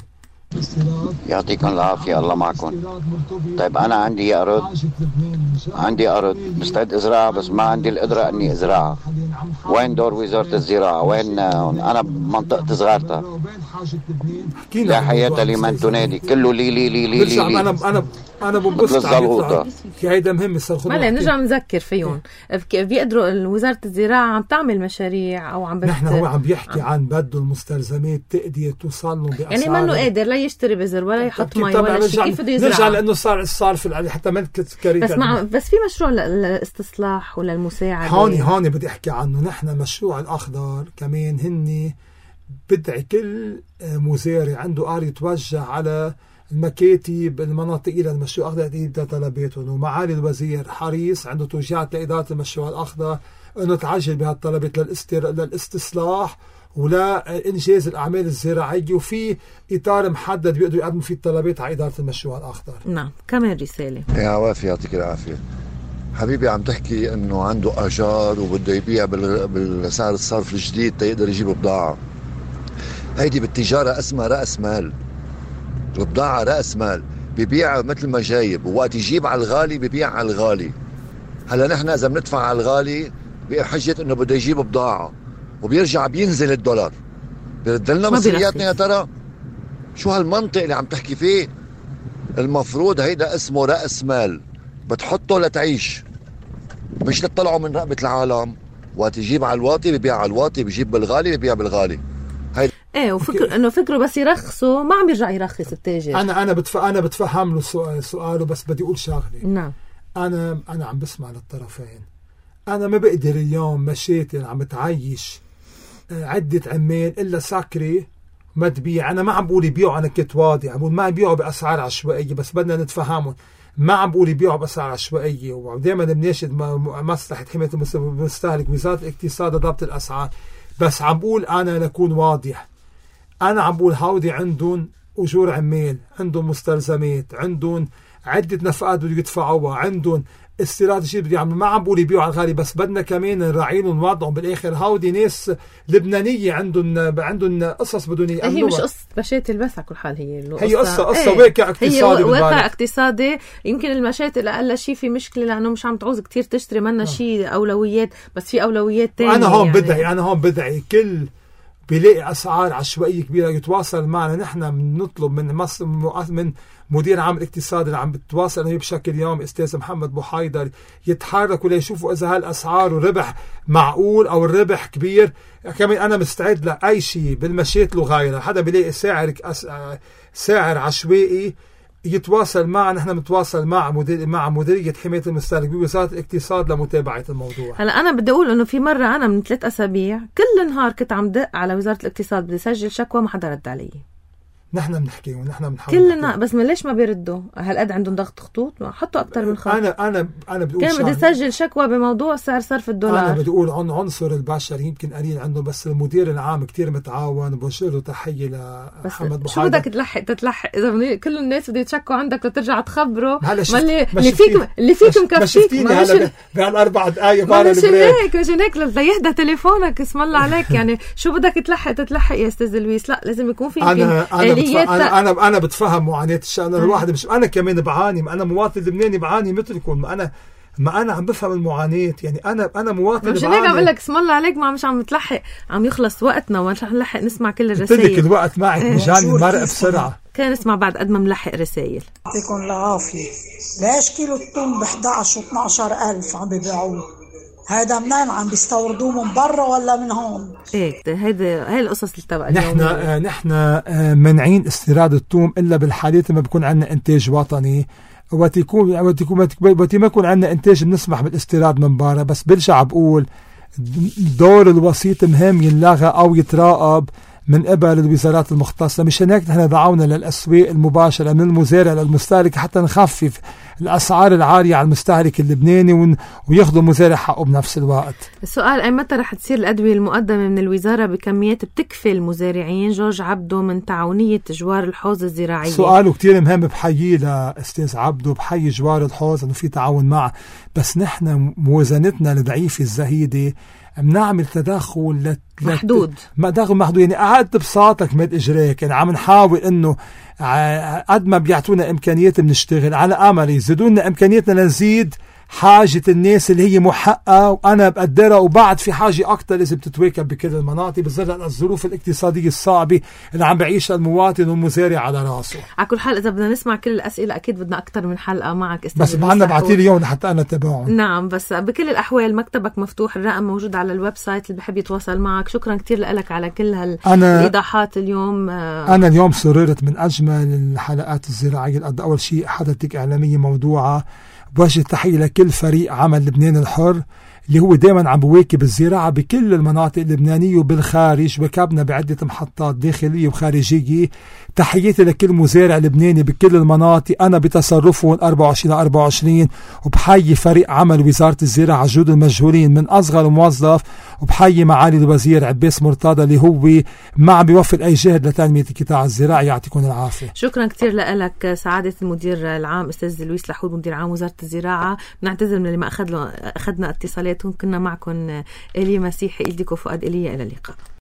S11: يعطيكم العافية، الله معكم. طيب أنا عندي أرض عندي أرض مستعد أزرعها، بس ما عندي القدرة أني أزرعها. وين دور وزارة الزراعة؟ وين أنا بمنطقة صغارتها لا حياة لمن تنادي، كله لي لي لي لي لي
S2: أنا أنا أنا بنبسط على هيدا مهم الصرخة.
S1: ما نرجع نذكر فيهم بيقدروا وزارة الزراعة عم تعمل مشاريع أو عم بت...
S2: نحن هو عم بيحكي عن بده المستلزمات تقدر توصل له بأسعار،
S1: يعني ما إنه قادر لا يشتري بذر ولا يحط مي ولا شيء، كيف بده يزرع؟
S2: نرجع لأنه صار الصرف حتى ملكة كريم.
S1: بس مع بس في مشروع للاستصلاح ولا المساعدة.
S2: هوني هوني بدي أحكي عنه. نحن مشروع الأخضر كمان هني بدعي كل مزارع عنده أرض يتوجه على المكاتب المناطق إلى المشروع الأخضر يبدأ طلباتهم، ومعالي الوزير حريص عنده توجيهات لإدارة المشروع الأخضر أنه تعجل بهالطلبات للاستر... للاستصلاح ولا إنجاز الأعمال الزراعية، وفي إطار محدد بيقدروا يقدموا فيه الطلبات على إدارة المشروع الأخضر.
S1: نعم كمان رسالة.
S12: يا عوافي يعطيك العافية حبيبي. عم تحكي إنه عنده أجار وبده يبيع بال... بالسعر الصرف الجديد تيقدر يجيب بضاعة. هيدي بالتجارة اسمها رأس مال. البضاعة رأس مال، بيبيع مثل ما جايب، ووقت يجيب على الغالي بيبيع على الغالي. هلا نحن إذا بندفع على الغالي بحجة إنه بده يجيب بضاعة، وبيرجع بينزل الدولار، بيرد لنا مصرياتنا يا ترى؟ شو هالمنطق اللي عم تحكي فيه؟ المفروض هيدا اسمه رأس مال، بتحطه لتعيش مش لتطلعه من رقبة العالم. وقت يجيب على الواطي بيبيع على الواطي، بيجيب بالغالي بيبيع بالغالي. هيدا
S1: ايه وفكر انه فكره بس يرخصوا ما عم يرجع يرخص التاجر.
S2: انا انا بتف... انا بتفهم له سؤال سؤاله، بس بدي اقول شغله.
S1: نعم
S2: انا انا عم بسمع للطرفين. انا ما بقدر اليوم مشاتل عم تعيش عده عمال الا سكري ما تبيع. انا ما عم بقول يبيعوا، انا كنت واضح عم بقول ما يبيعوا باسعار عشوائيه، بس بدنا نتفهمهم. ما عم بقول يبيعوا باسعار عشوائيه، ودائما بناشد مصلحه حمايه المستهلك وزاره الاقتصاد ضبط الاسعار، بس عم بقول انا لكون واضح. أنا عم بقول هودي عندهم أجور عمال، عندهم مستلزمات، عندهم عدة نفقات بده يدفعوها، عندهم استراتيجية بده يعملوا. ما عم بقول يبيعوا على الغالي، بس بدنا كمان نراعيهم وضعهم. بالآخر هودي ناس لبنانية عندهم عندهم قصص بدهم يعملوها.
S1: هي مش قصة مشاتل بس على كل حال، هي
S2: هي قصة قصة ايه. واقع اقتصادي،
S1: هي واقع اقتصادي. يمكن المشاتل أقل شيء في مشكلة لأنه مش عم تعوز كتير تشتري منا شيء أولويات، بس في أولويات تانية.
S2: أنا هون
S1: يعني.
S2: بدعي أنا هون بدعي كل بيلاقي أسعار عشوائية كبيرة يتواصل معنا. نحن بنطلب من مصر من مدير عام الاقتصاد اللي عم بتواصل بشكل يومي أستاذ محمد بوحيدر يتحركوا ليشوفوا إذا هالأسعار والربح معقول أو الربح كبير. كمان أنا مستعد لأي شيء بالمشاتل وغيرها. حدا بيلاقي سعر سعر عشوائي يتواصل معنا. نحن متواصل مع مدير مع مديرية حماية المستهلك بوزارة الاقتصاد لمتابعة الموضوع.
S1: هلا أنا بدي أقول إنه في مرة أنا من ثلاث أسابيع كل نهار كنت عم دق على وزارة الاقتصاد بدي سجل شكوى ما حدا رد علي.
S2: نحن بنحكي ونحن بنحاول
S1: كلنا، بس من ليش ما بيردوا؟ هالقد عندهم ضغط خطوط؟ حطوا أكتر من خط.
S2: أنا أنا أنا بدي أقول
S1: كان بدي سجل شكوى بموضوع سعر صرف الدولار.
S2: أنا بدي أقول عن عنصر البشر يمكن قليل عنده، بس المدير العام كتير متعاون وبوجه له تحية لمحمد بوحيدة.
S1: شو بدك تلحق تتلحق إذا كل الناس بده يتشكوا عندك لترجع تخبره؟
S2: ما
S1: اللي اللي فيك اللي فيك مكفيك.
S2: ما شفتيني بهالأربع دقايق
S1: ما مش هيك مش هيك ليهدى تليفونك اسم الله عليك. يعني شو بدك تلحق تتلحق يا أستاذ لويس؟ لا لازم يكون في
S2: أنا آليات. أنا أنا أنا بتفهم معاناة الشأن الواحد، مش أنا كمان بعاني، ما أنا مواطن لبناني بعاني مثلكم، ما أنا ما أنا عم بفهم المعاناة. يعني أنا أنا مواطن
S1: مش هيك عم أقول لك اسم الله عليك، ما مش عم نتلحق، عم يخلص وقتنا وما رح نلحق نسمع كل الرسائل.
S2: قلت لك الوقت معك مجاني مرق بسرعة.
S1: كان نسمع بعد قد ما ملحق رسائل.
S13: يعطيكم العافية. ليش كيلو الثوم ب إحدى عشر و اثني عشر ألف عم بيبيعوه؟ هذا منين عم بيستوردوه من برا ولا من هون؟
S1: هيك هيدا هي القصص اللي تبع
S2: اليوم. نحن آه نحن آه منعين استيراد الثوم الا بالحالات ما بيكون عندنا انتاج وطني، وقت يكون وقت يكون وقت ما يكون عندنا انتاج بنسمح بالاستيراد من برا. بس برجع بقول دور الوسيط مهم ينلغى او يتراقب من قبل الوزارات المختصة. مش هناك نحن دعونا للأسواق المباشرة من المزارع للمستهلك حتى نخفف الأسعار العالية على المستهلك اللبناني وياخذوا المزارع حقه بنفس الوقت.
S1: السؤال أي متى رح تصير الأدوية المقدمة من الوزارة بكميات بتكفي المزارعين؟ جورج عبدو من تعاونية جوار الحوض الزراعية.
S2: سؤاله كتير مهم، بحيي لأستاذ عبدو، بحيي جوار الحوض إنه في تعاون معه، بس نحن موازنتنا الضعيفة الزهيدة بنعمل تدخل لت...
S1: محدود
S2: ما تدخل محدود. يعني قعدت بساطك مد اجريك، يعني عم نحاول انه قد ما بيعطونا امكانيات بنشتغل على امل يزيدوا لنا امكانياتنا لنزيد حاجة الناس اللي هي محققة وأنا بقدرها، وبعد في حاجة أكتر لازم تتواكب بكل المناطق بظل الظروف الاقتصادية الصعبة اللي عم بعيشها المواطن والمزارع على راسه.
S1: على كل حال إذا بدنا نسمع كل الأسئلة أكيد بدنا أكتر من حلقة معك أستاذ.
S2: بس معنا بعتيلي يوم حتى أنا تبعهم.
S1: نعم، بس بكل الأحوال مكتبك مفتوح، الرقم موجود على الويب سايت اللي بحب يتواصل معك. شكرا كتير لك على كل هالإيضاحات اليوم.
S2: أنا اليوم سررت من أجمل الحلقات الزراعية. أول شيء حضرتك إعلامية موضوعة، بوجه تحية لكل فريق عمل لبنان الحر اللي هو دائما عم بواكب الزراعة بكل المناطق اللبنانية وبالخارج، وكبنا بعدة محطات داخلية وخارجية. تحياتي لكل مزارع لبناني بكل المناطق، أنا بتصرفهم أربعة وعشرين على أربعة وعشرين، وبحيي فريق عمل وزارة الزراعة جهود المجهولين من أصغر موظف، وبحيي معالي الوزير عباس مرتضى اللي هو ما عم بيوفر أي جهد لتنمية القطاع الزراعي. يعطيكم العافية.
S1: شكرا كتير لك سعادة المدير العام أستاذ لويس لحود مدير عام وزارة الزراعة. بنعتذر من اللي ما أخذ له أخذنا اتصالات. كنا معكم إلي مسيحي إلديكو فؤاد إلي. إلى اللقاء.